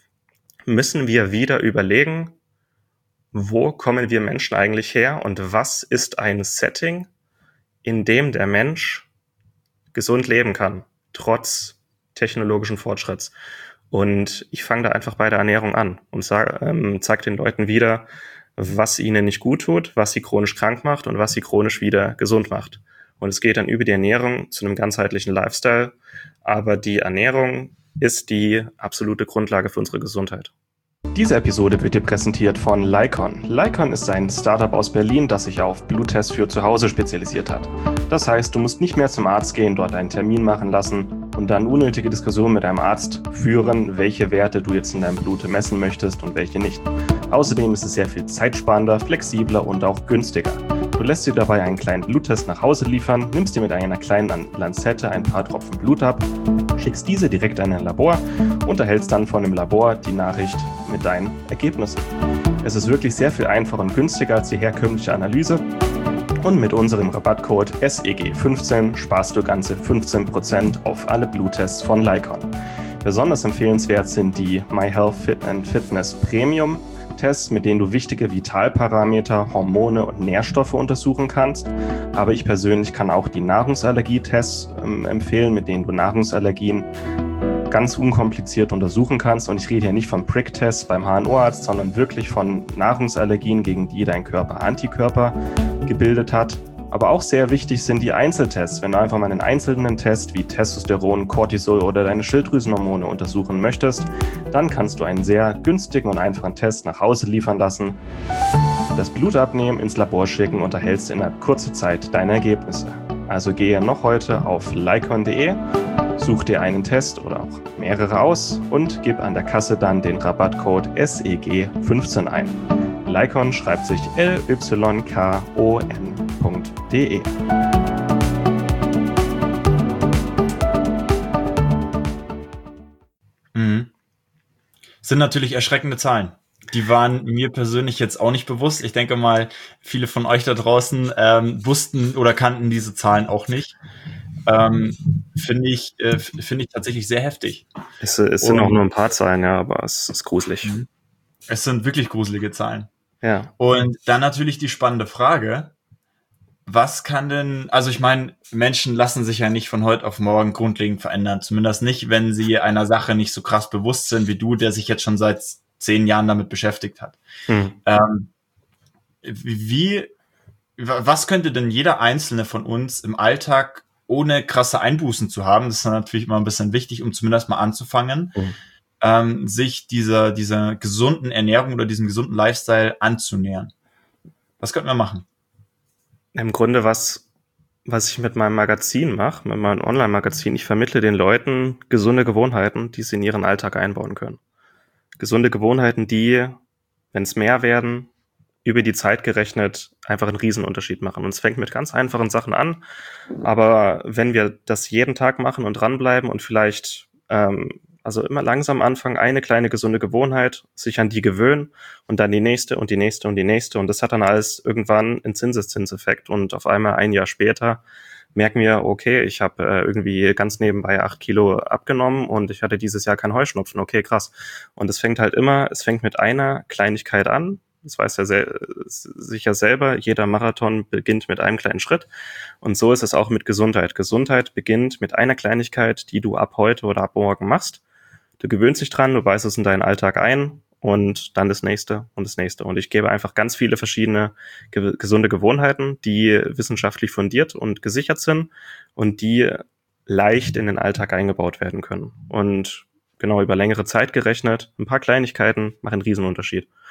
müssen wir wieder überlegen, wo kommen wir Menschen eigentlich her und was ist ein Setting, in dem der Mensch gesund leben kann, trotz technologischen Fortschritts. Und ich fange da einfach bei der Ernährung an und zeige den Leuten wieder, was ihnen nicht gut tut, was sie chronisch krank macht und was sie chronisch wieder gesund macht. Und es geht dann über die Ernährung zu einem ganzheitlichen Lifestyle. Aber die Ernährung ist die absolute Grundlage für unsere Gesundheit. Diese Episode wird dir präsentiert von Lykon. Lykon ist ein Startup aus Berlin, das sich auf Bluttests für zu Hause spezialisiert hat. Das heißt, du musst nicht mehr zum Arzt gehen, dort einen Termin machen lassen und dann unnötige Diskussionen mit deinem Arzt führen, welche Werte du jetzt in deinem Blut messen möchtest und welche nicht. Außerdem ist es sehr viel zeitsparender, flexibler und auch günstiger. Du lässt dir dabei einen kleinen Bluttest nach Hause liefern, nimmst dir mit einer kleinen Lanzette ein paar Tropfen Blut ab, schickst diese direkt an ein Labor und erhältst dann von dem Labor die Nachricht mit deinen Ergebnissen. Es ist wirklich sehr viel einfacher und günstiger als die herkömmliche Analyse und mit unserem Rabattcode SEG15 sparst du ganze 15% auf alle Bluttests von Lykon. Besonders empfehlenswert sind die MyHealth Fit & Fitness Premium Tests, mit denen du wichtige Vitalparameter, Hormone und Nährstoffe untersuchen kannst. Aber ich persönlich kann auch die Nahrungsallergietests empfehlen, mit denen du Nahrungsallergien ganz unkompliziert untersuchen kannst. Und ich rede hier nicht vom Prick-Test beim HNO-Arzt, sondern wirklich von Nahrungsallergien, gegen die dein Körper Antikörper gebildet hat. Aber auch sehr wichtig sind die Einzeltests. Wenn du einfach mal einen einzelnen Test wie Testosteron, Cortisol oder deine Schilddrüsenhormone untersuchen möchtest, dann kannst du einen sehr günstigen und einfachen Test nach Hause liefern lassen, das Blut abnehmen, ins Labor schicken und erhältst innerhalb kurzer Zeit deine Ergebnisse. Also gehe noch heute auf lykon.de, such dir einen Test oder auch mehrere aus und gib an der Kasse dann den Rabattcode SEG15 ein. Lykon schreibt sich LYKON.de. Sind natürlich erschreckende Zahlen. Die waren mir persönlich jetzt auch nicht bewusst. Ich denke mal, viele von euch da draußen wussten oder kannten diese Zahlen auch nicht. Finde ich tatsächlich sehr heftig. Es sind auch nur ein paar Zahlen, ja, aber es ist gruselig. Es sind wirklich gruselige Zahlen. Ja. Und dann natürlich die spannende Frage, was kann denn, also ich meine, Menschen lassen sich ja nicht von heute auf morgen grundlegend verändern, zumindest nicht, wenn sie einer Sache nicht so krass bewusst sind wie du, der sich jetzt schon seit 10 Jahren damit beschäftigt hat. Was könnte denn jeder Einzelne von uns im Alltag ohne krasse Einbußen zu haben, das ist natürlich immer ein bisschen wichtig, um zumindest mal anzufangen, sich dieser gesunden Ernährung oder diesem gesunden Lifestyle anzunähern? Was könnten wir machen? Im Grunde, was ich mit meinem Magazin mache, mit meinem Online-Magazin, ich vermittle den Leuten gesunde Gewohnheiten, die sie in ihren Alltag einbauen können. Gesunde Gewohnheiten, die, wenn es mehr werden, über die Zeit gerechnet einfach einen Riesenunterschied machen. Und es fängt mit ganz einfachen Sachen an, aber wenn wir das jeden Tag machen und dranbleiben und vielleicht also immer langsam anfangen, eine kleine gesunde Gewohnheit, sich an die gewöhnen und dann die nächste und die nächste und die nächste. Und das hat dann alles irgendwann einen Zinseszinseffekt. Und auf einmal ein Jahr später merken wir, okay, ich habe irgendwie ganz nebenbei 8 Kilo abgenommen und ich hatte dieses Jahr keinen Heuschnupfen. Okay, krass. Und es fängt mit einer Kleinigkeit an. Das weiß ja sicher selber, jeder Marathon beginnt mit einem kleinen Schritt. Und so ist es auch mit Gesundheit. Gesundheit beginnt mit einer Kleinigkeit, die du ab heute oder ab morgen machst. Du gewöhnst dich dran, du beißt es in deinen Alltag ein und dann das nächste und das nächste. Und ich gebe einfach ganz viele verschiedene gesunde Gewohnheiten, die wissenschaftlich fundiert und gesichert sind und die leicht in den Alltag eingebaut werden können. Und genau über längere Zeit gerechnet, ein paar Kleinigkeiten machen einen Riesenunterschied.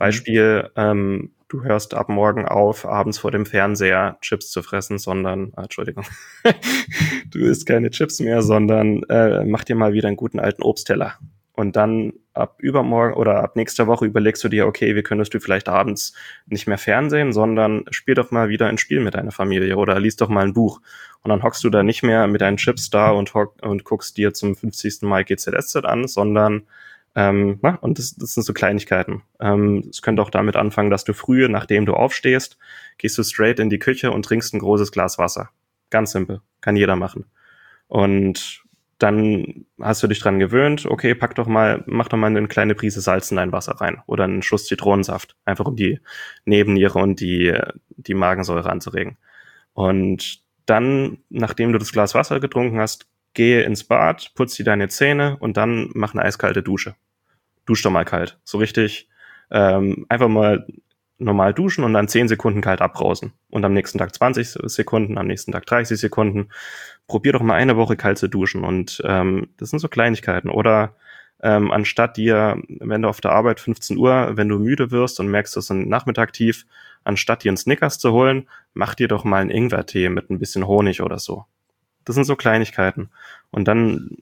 Beispiel, du hörst ab morgen auf, abends vor dem Fernseher Chips zu fressen, sondern, Entschuldigung, du isst keine Chips mehr, sondern mach dir mal wieder einen guten alten Obstteller. Und dann ab übermorgen oder ab nächster Woche überlegst du dir, okay, wie könntest du vielleicht abends nicht mehr Fernsehen, sondern spiel doch mal wieder ein Spiel mit deiner Familie oder liest doch mal ein Buch. Und dann hockst du da nicht mehr mit deinen Chips da und guckst dir zum 50. Mal GZSZ an, sondern und das sind so Kleinigkeiten. Es könnte auch damit anfangen, dass du früh, nachdem du aufstehst, gehst du straight in die Küche und trinkst ein großes Glas Wasser. Ganz simpel. Kann jeder machen. Und dann hast du dich dran gewöhnt, okay, mach doch mal eine kleine Prise Salz in dein Wasser rein oder einen Schuss Zitronensaft, einfach um die Nebenniere und die Magensäure anzuregen. Und dann, nachdem du das Glas Wasser getrunken hast, gehe ins Bad, putz dir deine Zähne und dann mach eine eiskalte Dusche. Dusch doch mal kalt. So richtig einfach mal normal duschen und dann 10 Sekunden kalt abbrausen. Und am nächsten Tag 20 Sekunden, am nächsten Tag 30 Sekunden. Probier doch mal eine Woche kalt zu duschen. Und das sind so Kleinigkeiten. Oder anstatt dir, wenn du auf der Arbeit 15 Uhr, wenn du müde wirst und merkst, du hast einen Nachmittag tief, anstatt dir einen Snickers zu holen, mach dir doch mal einen Ingwertee mit ein bisschen Honig oder so. Das sind so Kleinigkeiten. Und dann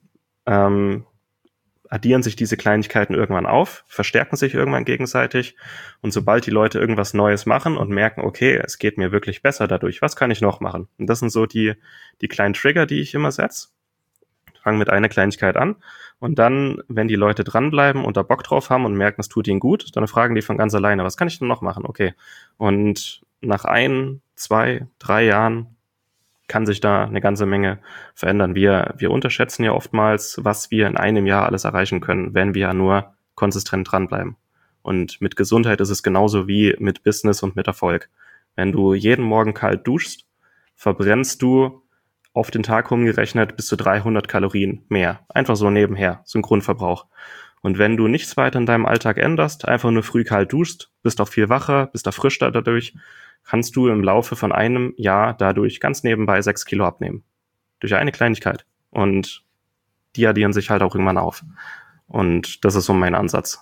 addieren sich diese Kleinigkeiten irgendwann auf, verstärken sich irgendwann gegenseitig. Und sobald die Leute irgendwas Neues machen und merken, okay, es geht mir wirklich besser dadurch, was kann ich noch machen? Und das sind so die kleinen Trigger, die ich immer setze. Fangen mit einer Kleinigkeit an. Und dann, wenn die Leute dranbleiben und da Bock drauf haben und merken, es tut ihnen gut, dann fragen die von ganz alleine, was kann ich denn noch machen? Okay. Und nach 1, 2, 3 Jahren kann sich da eine ganze Menge verändern. Wir unterschätzen ja oftmals, was wir in einem Jahr alles erreichen können, wenn wir nur konsistent dranbleiben. Und mit Gesundheit ist es genauso wie mit Business und mit Erfolg. Wenn du jeden Morgen kalt duschst, verbrennst du auf den Tag rumgerechnet bis zu 300 Kalorien mehr. Einfach so nebenher, so ein Grundverbrauch. Und wenn du nichts weiter in deinem Alltag änderst, einfach nur früh kalt duschst, bist auch viel wacher, bist erfrischter dadurch, kannst du im Laufe von einem Jahr dadurch ganz nebenbei 6 Kilo abnehmen. Durch eine Kleinigkeit. Und die addieren sich halt auch irgendwann auf. Und das ist so mein Ansatz.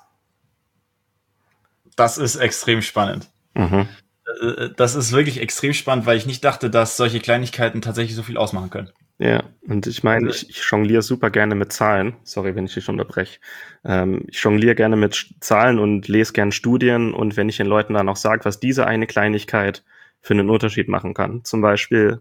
Das ist extrem spannend. Das ist wirklich extrem spannend, weil ich nicht dachte, dass solche Kleinigkeiten tatsächlich so viel ausmachen können. Ja, und ich meine, ich jongliere super gerne mit Zahlen. Sorry, wenn ich dich unterbreche. Ich jongliere gerne mit Zahlen und lese gerne Studien. Und wenn ich den Leuten dann auch sage, was diese eine Kleinigkeit für einen Unterschied machen kann. Zum Beispiel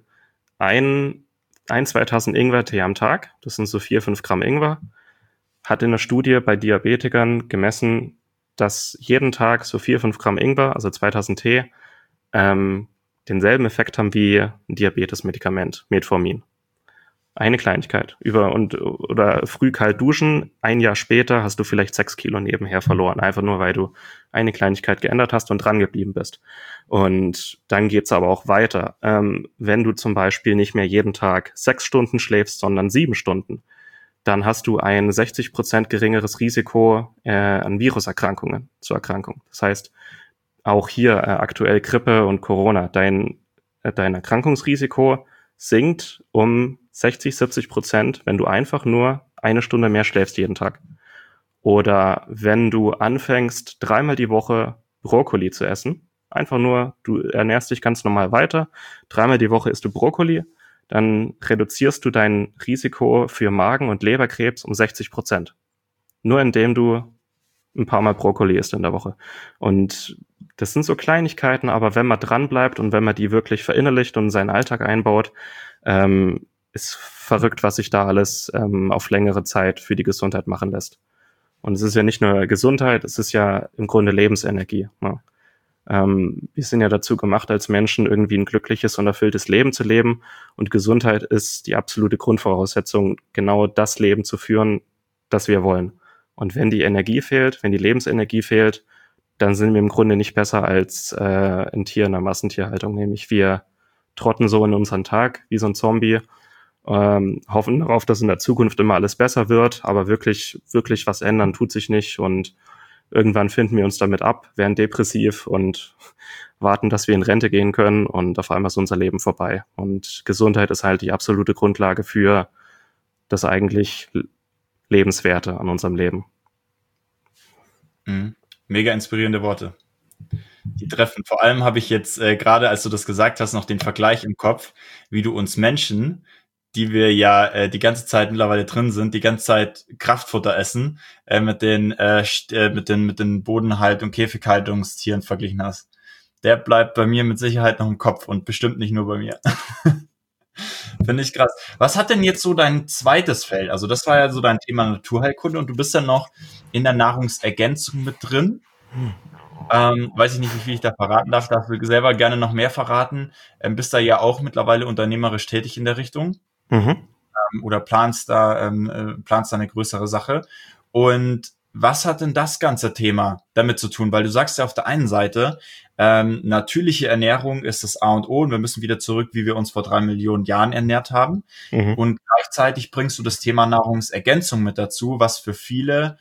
2 Tassen Ingwertee am Tag, das sind so 4, 5 Gramm Ingwer, hat in der Studie bei Diabetikern gemessen, dass jeden Tag so 4, 5 Gramm Ingwer, also 2 Tassen Tee, denselben Effekt haben wie ein Diabetesmedikament, Metformin. Eine Kleinigkeit. Oder früh kalt duschen, 1 Jahr später hast du vielleicht 6 Kilo nebenher verloren. Einfach nur, weil du eine Kleinigkeit geändert hast und dran geblieben bist. Und dann geht's aber auch weiter. Wenn du zum Beispiel nicht mehr jeden Tag 6 Stunden schläfst, sondern 7 Stunden, dann hast du ein 60% geringeres Risiko an Viruserkrankungen zur Erkrankung. Das heißt, auch hier aktuell Grippe und Corona, dein Erkrankungsrisiko sinkt um 60-70%, wenn du einfach nur 1 Stunde mehr schläfst jeden Tag. Oder wenn du anfängst, 3-mal die Woche Brokkoli zu essen, einfach nur, du ernährst dich ganz normal weiter, 3-mal die Woche isst du Brokkoli, dann reduzierst du dein Risiko für Magen- und Leberkrebs um 60%. Nur indem du ein paar Mal Brokkoli isst in der Woche. Und das sind so Kleinigkeiten, aber wenn man dran bleibt und wenn man die wirklich verinnerlicht und in seinen Alltag einbaut, ist verrückt, was sich da alles auf längere Zeit für die Gesundheit machen lässt. Und es ist ja nicht nur Gesundheit, es ist ja im Grunde Lebensenergie. Ne? Wir sind ja dazu gemacht, als Menschen irgendwie ein glückliches und erfülltes Leben zu leben. Und Gesundheit ist die absolute Grundvoraussetzung, genau das Leben zu führen, das wir wollen. Und wenn die Energie fehlt, wenn die Lebensenergie fehlt, dann sind wir im Grunde nicht besser als ein Tier in der Massentierhaltung. Nämlich wir trotten so in unseren Tag wie so ein Zombie, hoffen darauf, dass in der Zukunft immer alles besser wird, aber wirklich was ändern tut sich nicht und irgendwann finden wir uns damit ab, werden depressiv und warten, dass wir in Rente gehen können und auf einmal ist unser Leben vorbei. Und Gesundheit ist halt die absolute Grundlage für das eigentlich Lebenswerte an unserem Leben. Mega inspirierende Worte. Die treffen. Vor allem habe ich jetzt gerade, als du das gesagt hast, noch den Vergleich im Kopf, wie du uns Menschen, die wir ja die ganze Zeit mittlerweile drin sind, die ganze Zeit Kraftfutter essen, mit den Bodenhalt- und Käfighaltungstieren verglichen hast. Der bleibt bei mir mit Sicherheit noch im Kopf und bestimmt nicht nur bei mir. Finde ich krass. Was hat denn jetzt so dein zweites Feld? Also das war ja so dein Thema Naturheilkunde und du bist ja noch in der Nahrungsergänzung mit drin. Weiß ich nicht, wie viel ich da verraten darf. Darf ich selber gerne noch mehr verraten. Bist da ja auch mittlerweile unternehmerisch tätig in der Richtung. Mhm. Oder planst da eine größere Sache. Und was hat denn das ganze Thema damit zu tun? Weil du sagst ja auf der einen Seite, natürliche Ernährung ist das A und O und wir müssen wieder zurück, wie wir uns vor 3 Millionen Jahren ernährt haben. Mhm. Und gleichzeitig bringst du das Thema Nahrungsergänzung mit dazu, was für viele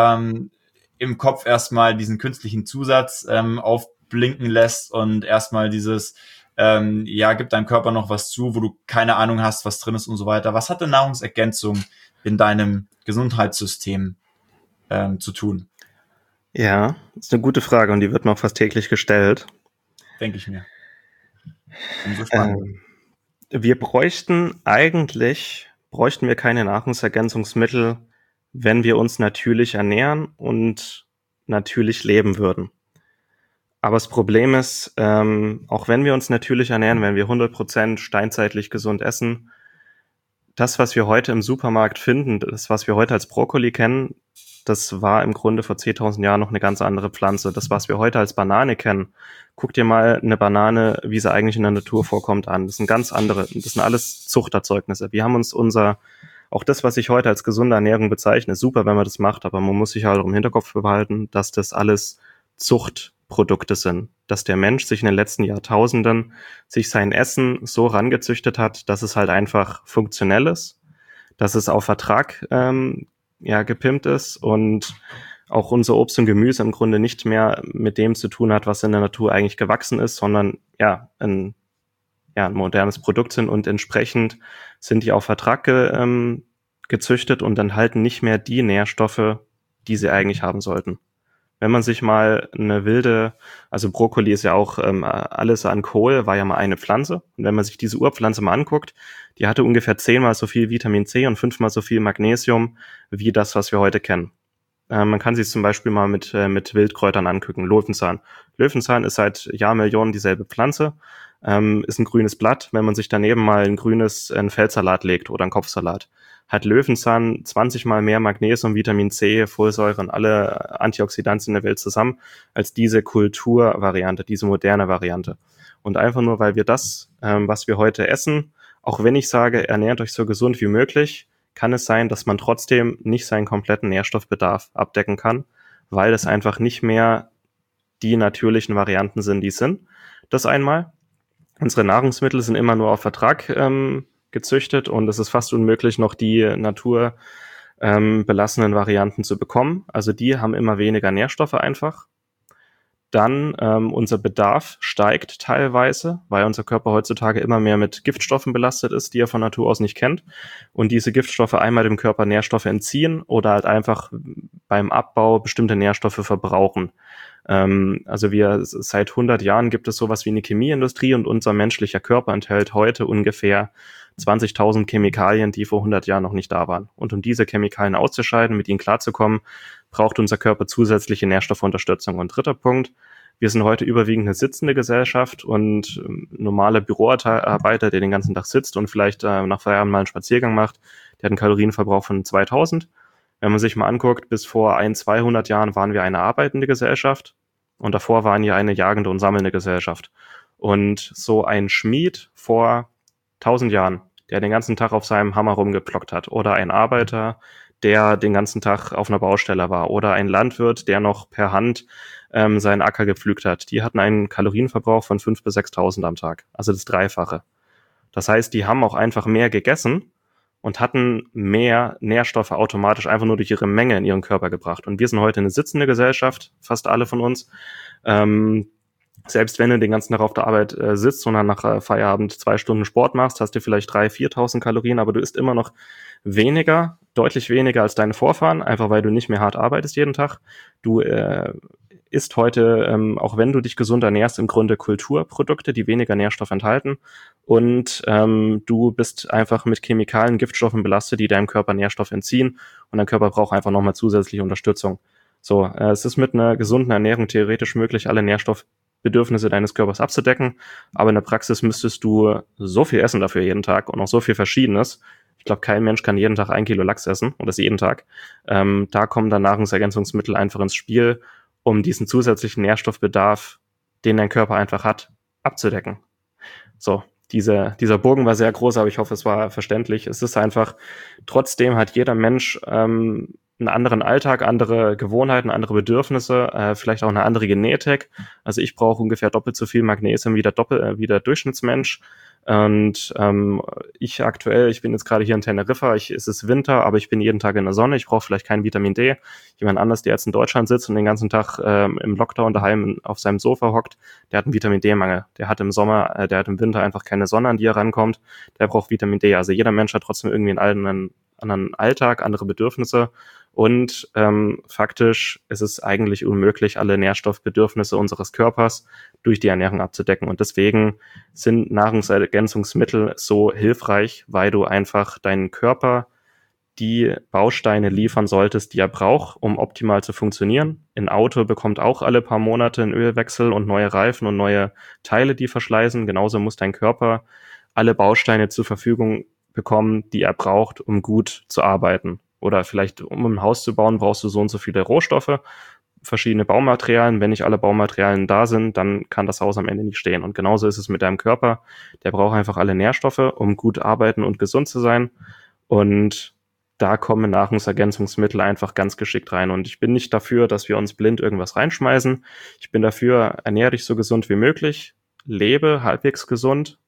im Kopf erstmal diesen künstlichen Zusatz aufblinken lässt und erstmal dieses gibt deinem Körper noch was zu, wo du keine Ahnung hast, was drin ist und so weiter. Was hat denn Nahrungsergänzung in deinem Gesundheitssystem zu tun? Ja, ist eine gute Frage und die wird mir auch fast täglich gestellt. Denke ich mir. Umso spannender. Wir bräuchten wir keine Nahrungsergänzungsmittel, wenn wir uns natürlich ernähren und natürlich leben würden. Aber das Problem ist, auch wenn wir uns natürlich ernähren, wenn wir 100% steinzeitlich gesund essen, das, was wir heute im Supermarkt finden, das, was wir heute als Brokkoli kennen, das war im Grunde vor 10.000 Jahren noch eine ganz andere Pflanze. Das, was wir heute als Banane kennen, guck dir mal eine Banane, wie sie eigentlich in der Natur vorkommt, an. Das sind ganz andere, das sind alles Zuchterzeugnisse. Wir haben uns auch das, was ich heute als gesunde Ernährung bezeichne, ist super, wenn man das macht, aber man muss sich halt auch im Hinterkopf behalten, dass das alles Zuchtprodukte sind. Dass der Mensch sich in den letzten Jahrtausenden sich sein Essen so rangezüchtet hat, dass es halt einfach funktionell ist, dass es auf Vertrag gepimpt ist und auch unser Obst und Gemüse im Grunde nicht mehr mit dem zu tun hat, was in der Natur eigentlich gewachsen ist, sondern ein modernes Produkt sind und entsprechend sind die auf Vertrag gezüchtet und enthalten nicht mehr die Nährstoffe, die sie eigentlich haben sollten. Wenn man sich mal also Brokkoli ist ja auch alles an Kohl, war ja mal eine Pflanze. Und wenn man sich diese Urpflanze mal anguckt, die hatte ungefähr 10-mal so viel Vitamin C und 5-mal so viel Magnesium wie das, was wir heute kennen. Man kann sich zum Beispiel mal mit Wildkräutern angucken. Löwenzahn. Löwenzahn ist seit Jahrmillionen dieselbe Pflanze, ist ein grünes Blatt. Wenn man sich daneben mal einen Feldsalat legt oder einen Kopfsalat, hat Löwenzahn 20-mal mehr Magnesium, Vitamin C, Folsäure und alle Antioxidantien der Welt zusammen als diese Kulturvariante, diese moderne Variante. Und einfach nur, weil wir das, was wir heute essen, auch wenn ich sage, ernährt euch so gesund wie möglich, kann es sein, dass man trotzdem nicht seinen kompletten Nährstoffbedarf abdecken kann, weil es einfach nicht mehr die natürlichen Varianten sind, die es sind. Das einmal. Unsere Nahrungsmittel sind immer nur auf Vertrag gezüchtet und es ist fast unmöglich, noch die naturbelassenen Varianten zu bekommen. Also die haben immer weniger Nährstoffe einfach. Dann unser Bedarf steigt teilweise, weil unser Körper heutzutage immer mehr mit Giftstoffen belastet ist, die er von Natur aus nicht kennt. Und diese Giftstoffe einmal dem Körper Nährstoffe entziehen oder halt einfach beim Abbau bestimmte Nährstoffe verbrauchen. Also seit 100 Jahren gibt es sowas wie eine Chemieindustrie und unser menschlicher Körper enthält heute ungefähr 20.000 Chemikalien, die vor 100 Jahren noch nicht da waren. Und um diese Chemikalien auszuscheiden, mit ihnen klarzukommen, braucht unser Körper zusätzliche Nährstoffunterstützung. Und dritter Punkt, wir sind heute überwiegend eine sitzende Gesellschaft und normale Büroarbeiter, der den ganzen Tag sitzt und vielleicht nach Feierabend mal einen Spaziergang macht, der hat einen Kalorienverbrauch von 2000. Wenn man sich mal anguckt, bis vor 200 Jahren waren wir eine arbeitende Gesellschaft und davor waren wir eine jagende und sammelnde Gesellschaft. Und so ein Schmied vor 1000 Jahren, der den ganzen Tag auf seinem Hammer rumgeplockt hat, oder ein Arbeiter, der den ganzen Tag auf einer Baustelle war, oder ein Landwirt, der noch per Hand seinen Acker gepflügt hat, die hatten einen Kalorienverbrauch von 5.000 bis 6.000 am Tag, also das Dreifache. Das heißt, die haben auch einfach mehr gegessen und hatten mehr Nährstoffe automatisch einfach nur durch ihre Menge in ihren Körper gebracht. Und wir sind heute eine sitzende Gesellschaft, fast alle von uns. Selbst wenn du den ganzen Tag auf der Arbeit sitzt und dann nach Feierabend 2 Stunden Sport machst, hast du vielleicht 3.000, 4.000 Kalorien, aber du isst immer noch weniger, deutlich weniger als deine Vorfahren, einfach weil du nicht mehr hart arbeitest jeden Tag. Du isst heute, auch wenn du dich gesund ernährst, im Grunde Kulturprodukte, die weniger Nährstoff enthalten. Und du bist einfach mit Chemikalien, Giftstoffen belastet, die deinem Körper Nährstoff entziehen. Und dein Körper braucht einfach nochmal zusätzliche Unterstützung. So, es ist mit einer gesunden Ernährung theoretisch möglich, alle Nährstoffbedürfnisse deines Körpers abzudecken. Aber in der Praxis müsstest du so viel essen dafür jeden Tag und auch so viel Verschiedenes. Ich glaube, kein Mensch kann jeden Tag 1 Kilo Lachs essen und das jeden Tag. Da kommen dann Nahrungsergänzungsmittel einfach ins Spiel, um diesen zusätzlichen Nährstoffbedarf, den dein Körper einfach hat, abzudecken. So, dieser Bogen war sehr groß, aber ich hoffe, es war verständlich. Es ist einfach, trotzdem hat jeder Mensch einen anderen Alltag, andere Gewohnheiten, andere Bedürfnisse, vielleicht auch eine andere Genetik. Also ich brauche ungefähr doppelt so viel Magnesium wie der Durchschnittsmensch. Und ich bin jetzt gerade hier in Teneriffa, es ist Winter, aber ich bin jeden Tag in der Sonne, ich brauche vielleicht kein Vitamin D. Jemand anders, der jetzt in Deutschland sitzt und den ganzen Tag im Lockdown daheim auf seinem Sofa hockt, der hat einen Vitamin D-Mangel. Der hat im Winter einfach keine Sonne, an die er rankommt. Der braucht Vitamin D. Also jeder Mensch hat trotzdem irgendwie einen anderen Alltag, andere Bedürfnisse. Und faktisch ist es eigentlich unmöglich, alle Nährstoffbedürfnisse unseres Körpers durch die Ernährung abzudecken. Und deswegen sind Nahrungsergänzungsmittel so hilfreich, weil du einfach deinen Körper die Bausteine liefern solltest, die er braucht, um optimal zu funktionieren. Ein Auto bekommt auch alle paar Monate einen Ölwechsel und neue Reifen und neue Teile, die verschleißen. Genauso muss dein Körper alle Bausteine zur Verfügung bekommen, die er braucht, um gut zu arbeiten. Oder vielleicht, um ein Haus zu bauen, brauchst du so und so viele Rohstoffe, verschiedene Baumaterialien. Wenn nicht alle Baumaterialien da sind, dann kann das Haus am Ende nicht stehen. Und genauso ist es mit deinem Körper. Der braucht einfach alle Nährstoffe, um gut arbeiten und gesund zu sein. Und da kommen Nahrungsergänzungsmittel einfach ganz geschickt rein. Und ich bin nicht dafür, dass wir uns blind irgendwas reinschmeißen. Ich bin dafür, ernähre dich so gesund wie möglich, lebe halbwegs gesund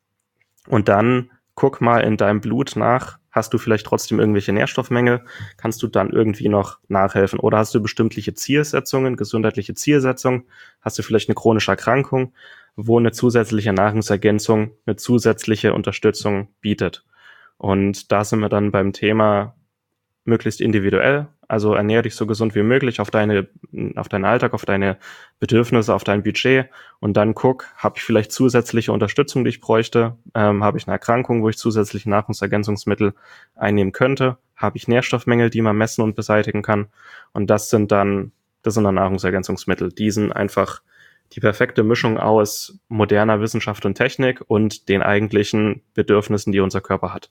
und dann guck mal in deinem Blut nach, hast du vielleicht trotzdem irgendwelche Nährstoffmängel, kannst du dann irgendwie noch nachhelfen? Oder hast du bestimmte Zielsetzungen, gesundheitliche Zielsetzungen, hast du vielleicht eine chronische Erkrankung, wo eine zusätzliche Nahrungsergänzung, eine zusätzliche Unterstützung bietet? Und da sind wir dann beim Thema möglichst individuell. Also ernähre dich so gesund wie möglich auf deinen Alltag, auf deine Bedürfnisse, auf dein Budget und dann guck, habe ich vielleicht zusätzliche Unterstützung, die ich bräuchte? Habe ich eine Erkrankung, wo ich zusätzliche Nahrungsergänzungsmittel einnehmen könnte? Habe ich Nährstoffmängel, die man messen und beseitigen kann? Und das sind dann Nahrungsergänzungsmittel. Die sind einfach die perfekte Mischung aus moderner Wissenschaft und Technik und den eigentlichen Bedürfnissen, die unser Körper hat.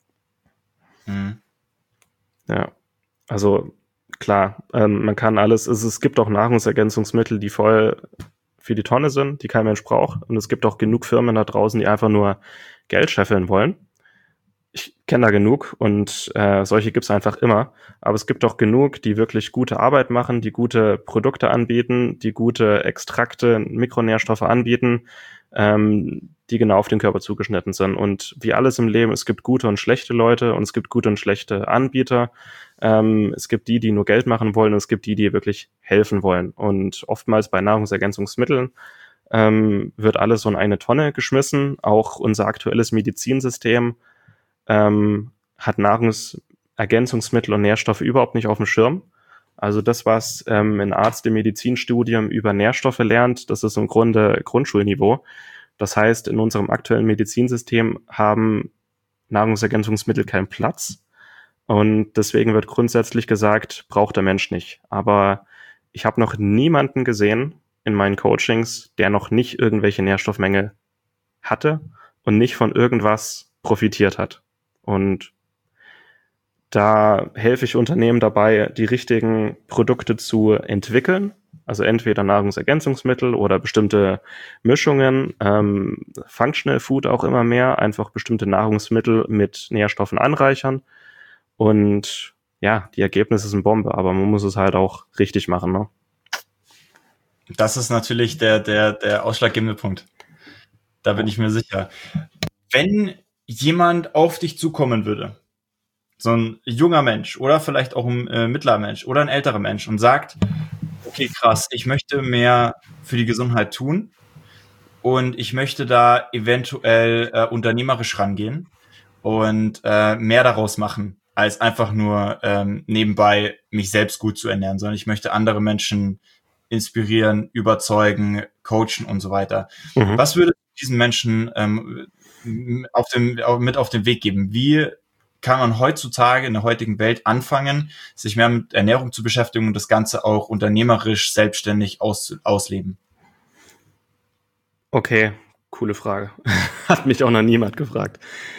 Mhm. Ja, also klar, man kann alles, es gibt auch Nahrungsergänzungsmittel, die voll für die Tonne sind, die kein Mensch braucht. Und es gibt auch genug Firmen da draußen, die einfach nur Geld scheffeln wollen. Ich kenne da genug und solche gibt's einfach immer. Aber es gibt auch genug, die wirklich gute Arbeit machen, die gute Produkte anbieten, die gute Extrakte, Mikronährstoffe anbieten, die genau auf den Körper zugeschnitten sind. Und wie alles im Leben, es gibt gute und schlechte Leute und es gibt gute und schlechte Anbieter. Es gibt die nur Geld machen wollen und es gibt die wirklich helfen wollen. Und oftmals bei Nahrungsergänzungsmitteln wird alles so in eine Tonne geschmissen. Auch unser aktuelles Medizinsystem hat Nahrungsergänzungsmittel und Nährstoffe überhaupt nicht auf dem Schirm. Also das, was ein Arzt im Medizinstudium über Nährstoffe lernt, das ist im Grunde Grundschulniveau. Das heißt, in unserem aktuellen Medizinsystem haben Nahrungsergänzungsmittel keinen Platz. Und deswegen wird grundsätzlich gesagt, braucht der Mensch nicht. Aber ich habe noch niemanden gesehen in meinen Coachings, der noch nicht irgendwelche Nährstoffmängel hatte und nicht von irgendwas profitiert hat. Und da helfe ich Unternehmen dabei, die richtigen Produkte zu entwickeln. Also entweder Nahrungsergänzungsmittel oder bestimmte Mischungen, Functional Food auch immer mehr, einfach bestimmte Nahrungsmittel mit Nährstoffen anreichern. Und ja, die Ergebnisse sind Bombe, aber man muss es halt auch richtig machen, ne? Das ist natürlich der ausschlaggebende Punkt. Da bin ich mir sicher. Wenn jemand auf dich zukommen würde, so ein junger Mensch oder vielleicht auch ein mittlerer Mensch oder ein älterer Mensch und sagt, okay, krass, ich möchte mehr für die Gesundheit tun und ich möchte da eventuell unternehmerisch rangehen und mehr daraus machen, als einfach nur nebenbei mich selbst gut zu ernähren, sondern ich möchte andere Menschen inspirieren, überzeugen, coachen und so weiter. Mhm. Was würdest du diesen Menschen mit auf den Weg geben? Wie kann man heutzutage in der heutigen Welt anfangen, sich mehr mit Ernährung zu beschäftigen und das Ganze auch unternehmerisch selbstständig ausleben? Okay, coole Frage. Hat mich auch noch niemand gefragt.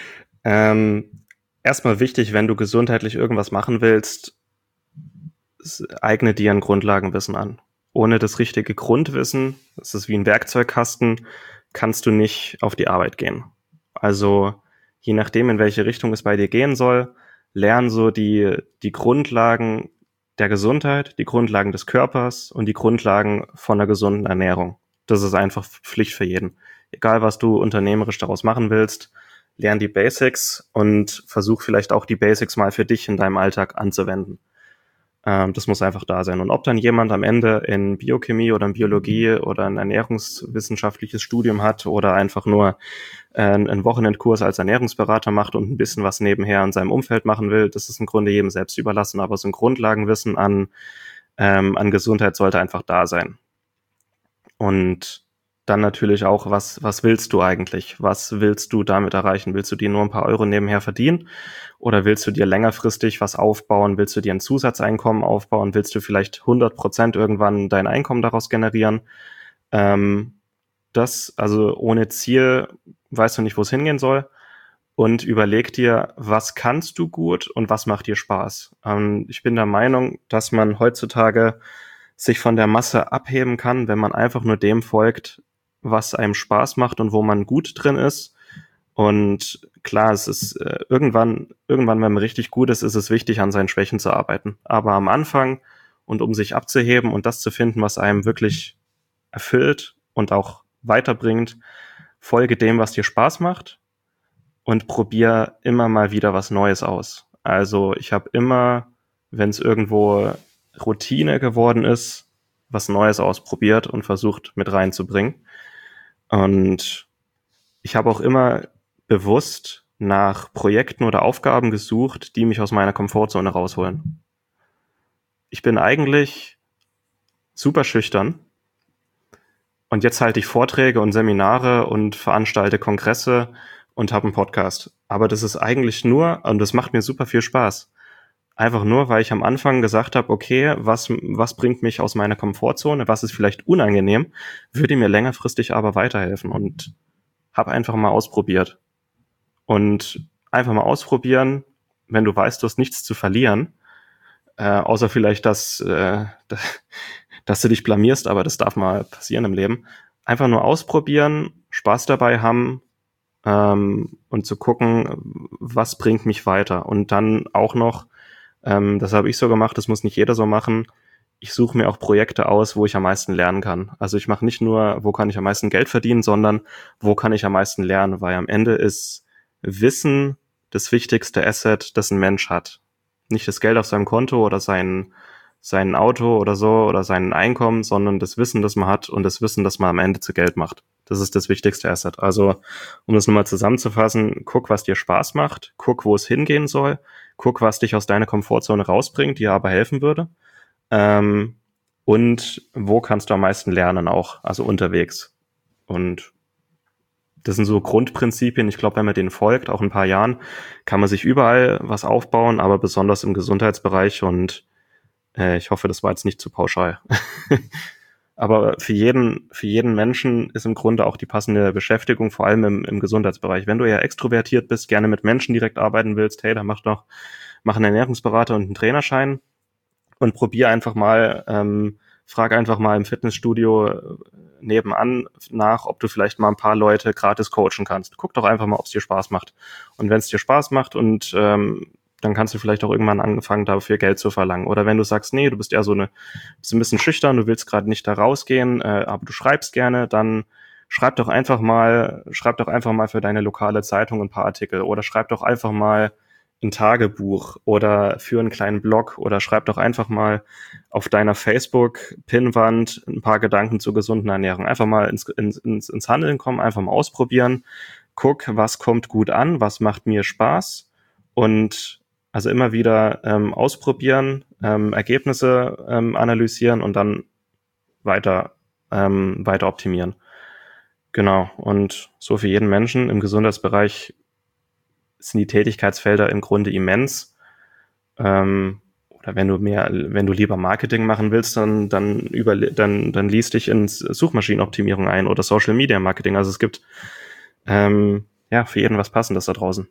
Erstmal wichtig, wenn du gesundheitlich irgendwas machen willst, eigne dir ein Grundlagenwissen an. Ohne das richtige Grundwissen, das ist wie ein Werkzeugkasten, kannst du nicht auf die Arbeit gehen. Also je nachdem, in welche Richtung es bei dir gehen soll, lern so die Grundlagen der Gesundheit, die Grundlagen des Körpers und die Grundlagen von einer gesunden Ernährung. Das ist einfach Pflicht für jeden. Egal, was du unternehmerisch daraus machen willst, lern die Basics und versuch vielleicht auch die Basics mal für dich in deinem Alltag anzuwenden. Das muss einfach da sein. Und ob dann jemand am Ende in Biochemie oder in Biologie oder ein ernährungswissenschaftliches Studium hat oder einfach nur einen Wochenendkurs als Ernährungsberater macht und ein bisschen was nebenher in seinem Umfeld machen will, das ist im Grunde jedem selbst überlassen. Aber so ein Grundlagenwissen an Gesundheit sollte einfach da sein. Und dann natürlich auch, was willst du eigentlich? Was willst du damit erreichen? Willst du dir nur ein paar Euro nebenher verdienen? Oder willst du dir längerfristig was aufbauen? Willst du dir ein Zusatzeinkommen aufbauen? Willst du vielleicht 100% irgendwann dein Einkommen daraus generieren? Also ohne Ziel weißt du nicht, wo es hingehen soll. Und überleg dir, was kannst du gut und was macht dir Spaß? Ich bin der Meinung, dass man heutzutage sich von der Masse abheben kann, wenn man einfach nur dem folgt, was einem Spaß macht und wo man gut drin ist. Und klar, es ist irgendwann, wenn man richtig gut ist es wichtig, an seinen Schwächen zu arbeiten. Aber am Anfang und um sich abzuheben und das zu finden, was einem wirklich erfüllt und auch weiterbringt, folge dem, was dir Spaß macht und probier immer mal wieder was Neues aus. Also ich habe immer, wenn es irgendwo Routine geworden ist, was Neues ausprobiert und versucht mit reinzubringen. Und ich habe auch immer bewusst nach Projekten oder Aufgaben gesucht, die mich aus meiner Komfortzone rausholen. Ich bin eigentlich super schüchtern und jetzt halte ich Vorträge und Seminare und veranstalte Kongresse und habe einen Podcast. Aber das ist eigentlich nur, und das macht mir super viel Spaß, einfach nur, weil ich am Anfang gesagt habe, okay, was bringt mich aus meiner Komfortzone, was ist vielleicht unangenehm, würde mir längerfristig aber weiterhelfen und habe einfach mal ausprobiert. Und einfach mal ausprobieren, wenn du weißt, du hast nichts zu verlieren, außer vielleicht, dass du dich blamierst, aber das darf mal passieren im Leben. Einfach nur ausprobieren, Spaß dabei haben und zu gucken, was bringt mich weiter. Und dann auch noch, das habe ich so gemacht, das muss nicht jeder so machen, ich suche mir auch Projekte aus, wo ich am meisten lernen kann. Also ich mache nicht nur, wo kann ich am meisten Geld verdienen, sondern wo kann ich am meisten lernen, weil am Ende ist Wissen das wichtigste Asset, das ein Mensch hat. Nicht das Geld auf seinem Konto oder sein Auto oder so oder sein Einkommen, sondern das Wissen, das man hat und das Wissen, das man am Ende zu Geld macht. Das ist das wichtigste Asset. Also, um das nochmal zusammenzufassen, guck, was dir Spaß macht, guck, wo es hingehen soll, guck, was dich aus deiner Komfortzone rausbringt, dir aber helfen würde. Und wo kannst du am meisten lernen auch, also unterwegs. Und das sind so Grundprinzipien. Ich glaube, wenn man denen folgt, auch in ein paar Jahren, kann man sich überall was aufbauen, aber besonders im Gesundheitsbereich. Und ich hoffe, das war jetzt nicht zu pauschal. Aber für jeden Menschen ist im Grunde auch die passende Beschäftigung, vor allem im Gesundheitsbereich. Wenn du ja extrovertiert bist, gerne mit Menschen direkt arbeiten willst, hey, dann mach einen Ernährungsberater und einen Trainerschein und probier einfach mal, frag einfach mal im Fitnessstudio nebenan nach, ob du vielleicht mal ein paar Leute gratis coachen kannst. Guck doch einfach mal, ob es dir Spaß macht. Und wenn es dir Spaß macht und dann kannst du vielleicht auch irgendwann anfangen, dafür Geld zu verlangen. Oder wenn du sagst, nee, du bist eher bist ein bisschen schüchtern, du willst gerade nicht da rausgehen, aber du schreibst gerne, dann schreib doch einfach mal für deine lokale Zeitung ein paar Artikel oder schreib doch einfach mal ein Tagebuch oder für einen kleinen Blog oder schreib doch einfach mal auf deiner Facebook-Pinnwand ein paar Gedanken zur gesunden Ernährung. Einfach mal ins Handeln kommen, einfach mal ausprobieren. Guck, was kommt gut an, was macht mir Spaß und also immer wieder ausprobieren, Ergebnisse analysieren und dann weiter optimieren. Genau. Und so für jeden Menschen im Gesundheitsbereich sind die Tätigkeitsfelder im Grunde immens. Oder wenn du lieber Marketing machen willst, dann liest dich in Suchmaschinenoptimierung ein oder Social Media Marketing. Also es gibt für jeden was Passendes da draußen.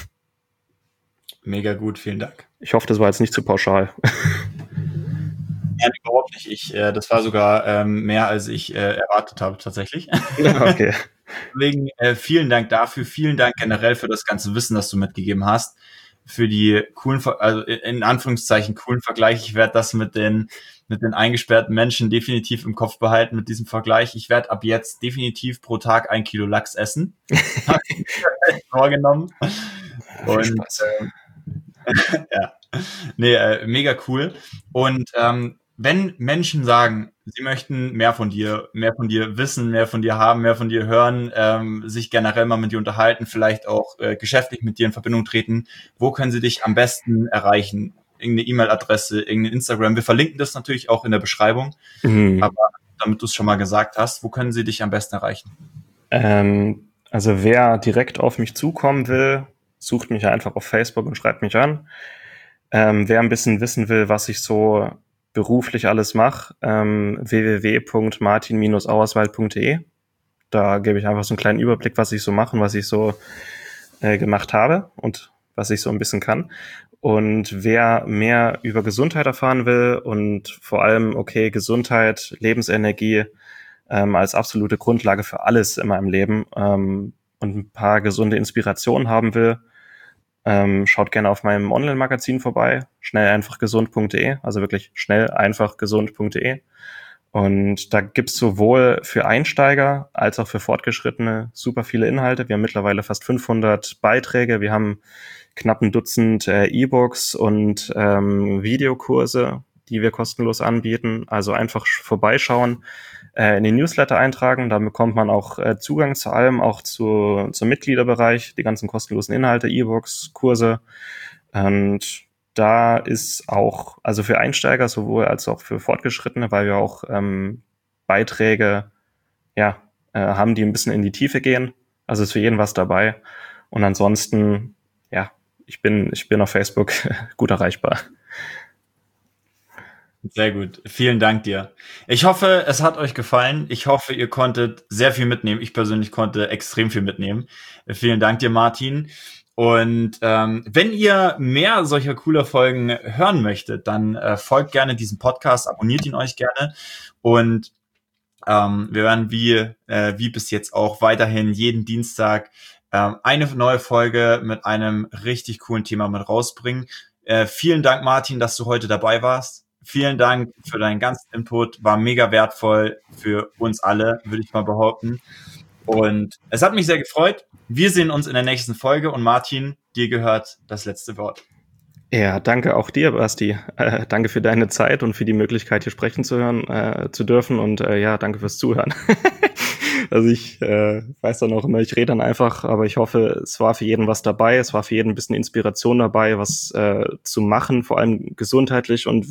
Mega gut, vielen Dank. Ich hoffe, das war jetzt nicht zu pauschal. Ja, überhaupt nicht. Das war sogar mehr, als ich erwartet habe, tatsächlich. Okay. Deswegen vielen Dank dafür. Vielen Dank generell für das ganze Wissen, das du mitgegeben hast. Für die coolen, also in Anführungszeichen coolen Vergleich. Ich werde das mit den eingesperrten Menschen definitiv im Kopf behalten mit diesem Vergleich. Ich werde ab jetzt definitiv pro Tag 1 Kilo Lachs essen. Habe ich mir vorgenommen. Und mega cool. Und wenn Menschen sagen, sie möchten mehr von dir wissen, mehr von dir haben, mehr von dir hören, sich generell mal mit dir unterhalten, vielleicht auch geschäftlich mit dir in Verbindung treten, wo können sie dich am besten erreichen? Irgendeine E-Mail-Adresse, irgendein Instagram. Wir verlinken das natürlich auch in der Beschreibung. Aber damit du es schon mal gesagt hast, wo können sie dich am besten erreichen? Also wer direkt auf mich zukommen will, sucht mich einfach auf Facebook und schreibt mich an. Wer ein bisschen wissen will, was ich so beruflich alles mache, www.martin-auerswald.de. Da gebe ich einfach so einen kleinen Überblick, was ich so mache und was ich so gemacht habe und was ich so ein bisschen kann. Und wer mehr über Gesundheit erfahren will und vor allem, Gesundheit, Lebensenergie als absolute Grundlage für alles in meinem Leben und ein paar gesunde Inspirationen haben will, schaut gerne auf meinem Online-Magazin vorbei, schnelleinfachgesund.de, also wirklich schnelleinfachgesund.de. Und da gibt's sowohl für Einsteiger als auch für Fortgeschrittene super viele Inhalte. Wir haben mittlerweile fast 500 Beiträge. Wir haben knapp ein Dutzend E-Books und Videokurse, die wir kostenlos anbieten. Also einfach vorbeischauen, in den Newsletter eintragen. Da bekommt man auch Zugang zu allem, auch zum Mitgliederbereich, die ganzen kostenlosen Inhalte, E-Books, Kurse. Und da ist auch, also für Einsteiger sowohl als auch für Fortgeschrittene, weil wir auch Beiträge haben, die ein bisschen in die Tiefe gehen. Also ist für jeden was dabei. Und ansonsten, ich bin auf Facebook gut erreichbar. Sehr gut. Vielen Dank dir. Ich hoffe, es hat euch gefallen. Ich hoffe, ihr konntet sehr viel mitnehmen. Ich persönlich konnte extrem viel mitnehmen. Vielen Dank dir, Martin. Und wenn ihr mehr solcher cooler Folgen hören möchtet, dann folgt gerne diesem Podcast, abonniert ihn euch gerne. Und wir werden wie bis jetzt auch weiterhin jeden Dienstag eine neue Folge mit einem richtig coolen Thema mit rausbringen. Vielen Dank, Martin, dass du heute dabei warst. Vielen Dank für deinen ganzen Input. War mega wertvoll für uns alle, würde ich mal behaupten. Und es hat mich sehr gefreut. Wir sehen uns in der nächsten Folge. Und Martin, dir gehört das letzte Wort. Ja, danke auch dir, Basti. Danke für deine Zeit und für die Möglichkeit, hier sprechen zu dürfen. Und danke fürs Zuhören. Also ich weiß dann auch immer, ich rede dann einfach, aber ich hoffe, es war für jeden was dabei. Es war für jeden ein bisschen Inspiration dabei, was zu machen, vor allem gesundheitlich und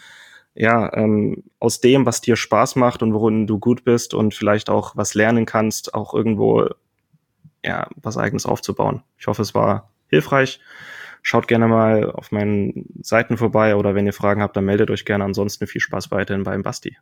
aus dem, was dir Spaß macht und worin du gut bist und vielleicht auch was lernen kannst, auch irgendwo was Eigenes aufzubauen. Ich hoffe, es war hilfreich. Schaut gerne mal auf meinen Seiten vorbei oder wenn ihr Fragen habt, dann meldet euch gerne. Ansonsten viel Spaß weiterhin beim Basti.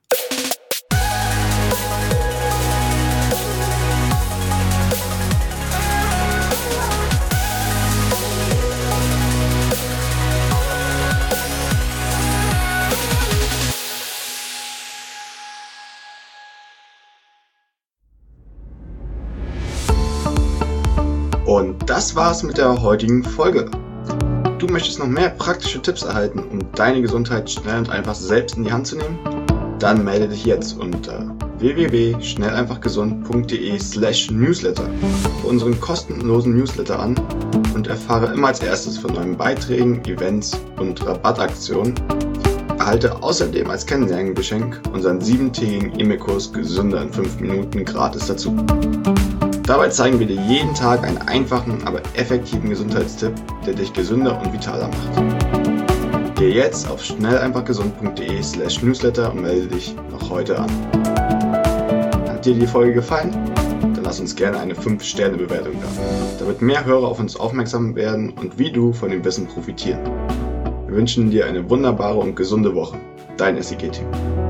Und das war's mit der heutigen Folge. Du möchtest noch mehr praktische Tipps erhalten, um deine Gesundheit schnell und einfach selbst in die Hand zu nehmen? Dann melde dich jetzt unter www.schnelleinfachgesund.de/newsletter für unseren kostenlosen Newsletter an und erfahre immer als erstes von neuen Beiträgen, Events und Rabattaktionen. Erhalte außerdem als Kennenlerngeschenk unseren 7-tägigen E-Mail-Kurs Gesünder in 5 Minuten gratis dazu. Dabei zeigen wir dir jeden Tag einen einfachen, aber effektiven Gesundheitstipp, der dich gesünder und vitaler macht. Geh jetzt auf schnelleinfachgesund.de/newsletter und melde dich noch heute an. Hat dir die Folge gefallen? Dann lass uns gerne eine 5-Sterne-Bewertung da, damit mehr Hörer auf uns aufmerksam werden und wie du von dem Wissen profitieren. Wir wünschen dir eine wunderbare und gesunde Woche. Dein SIG-Team.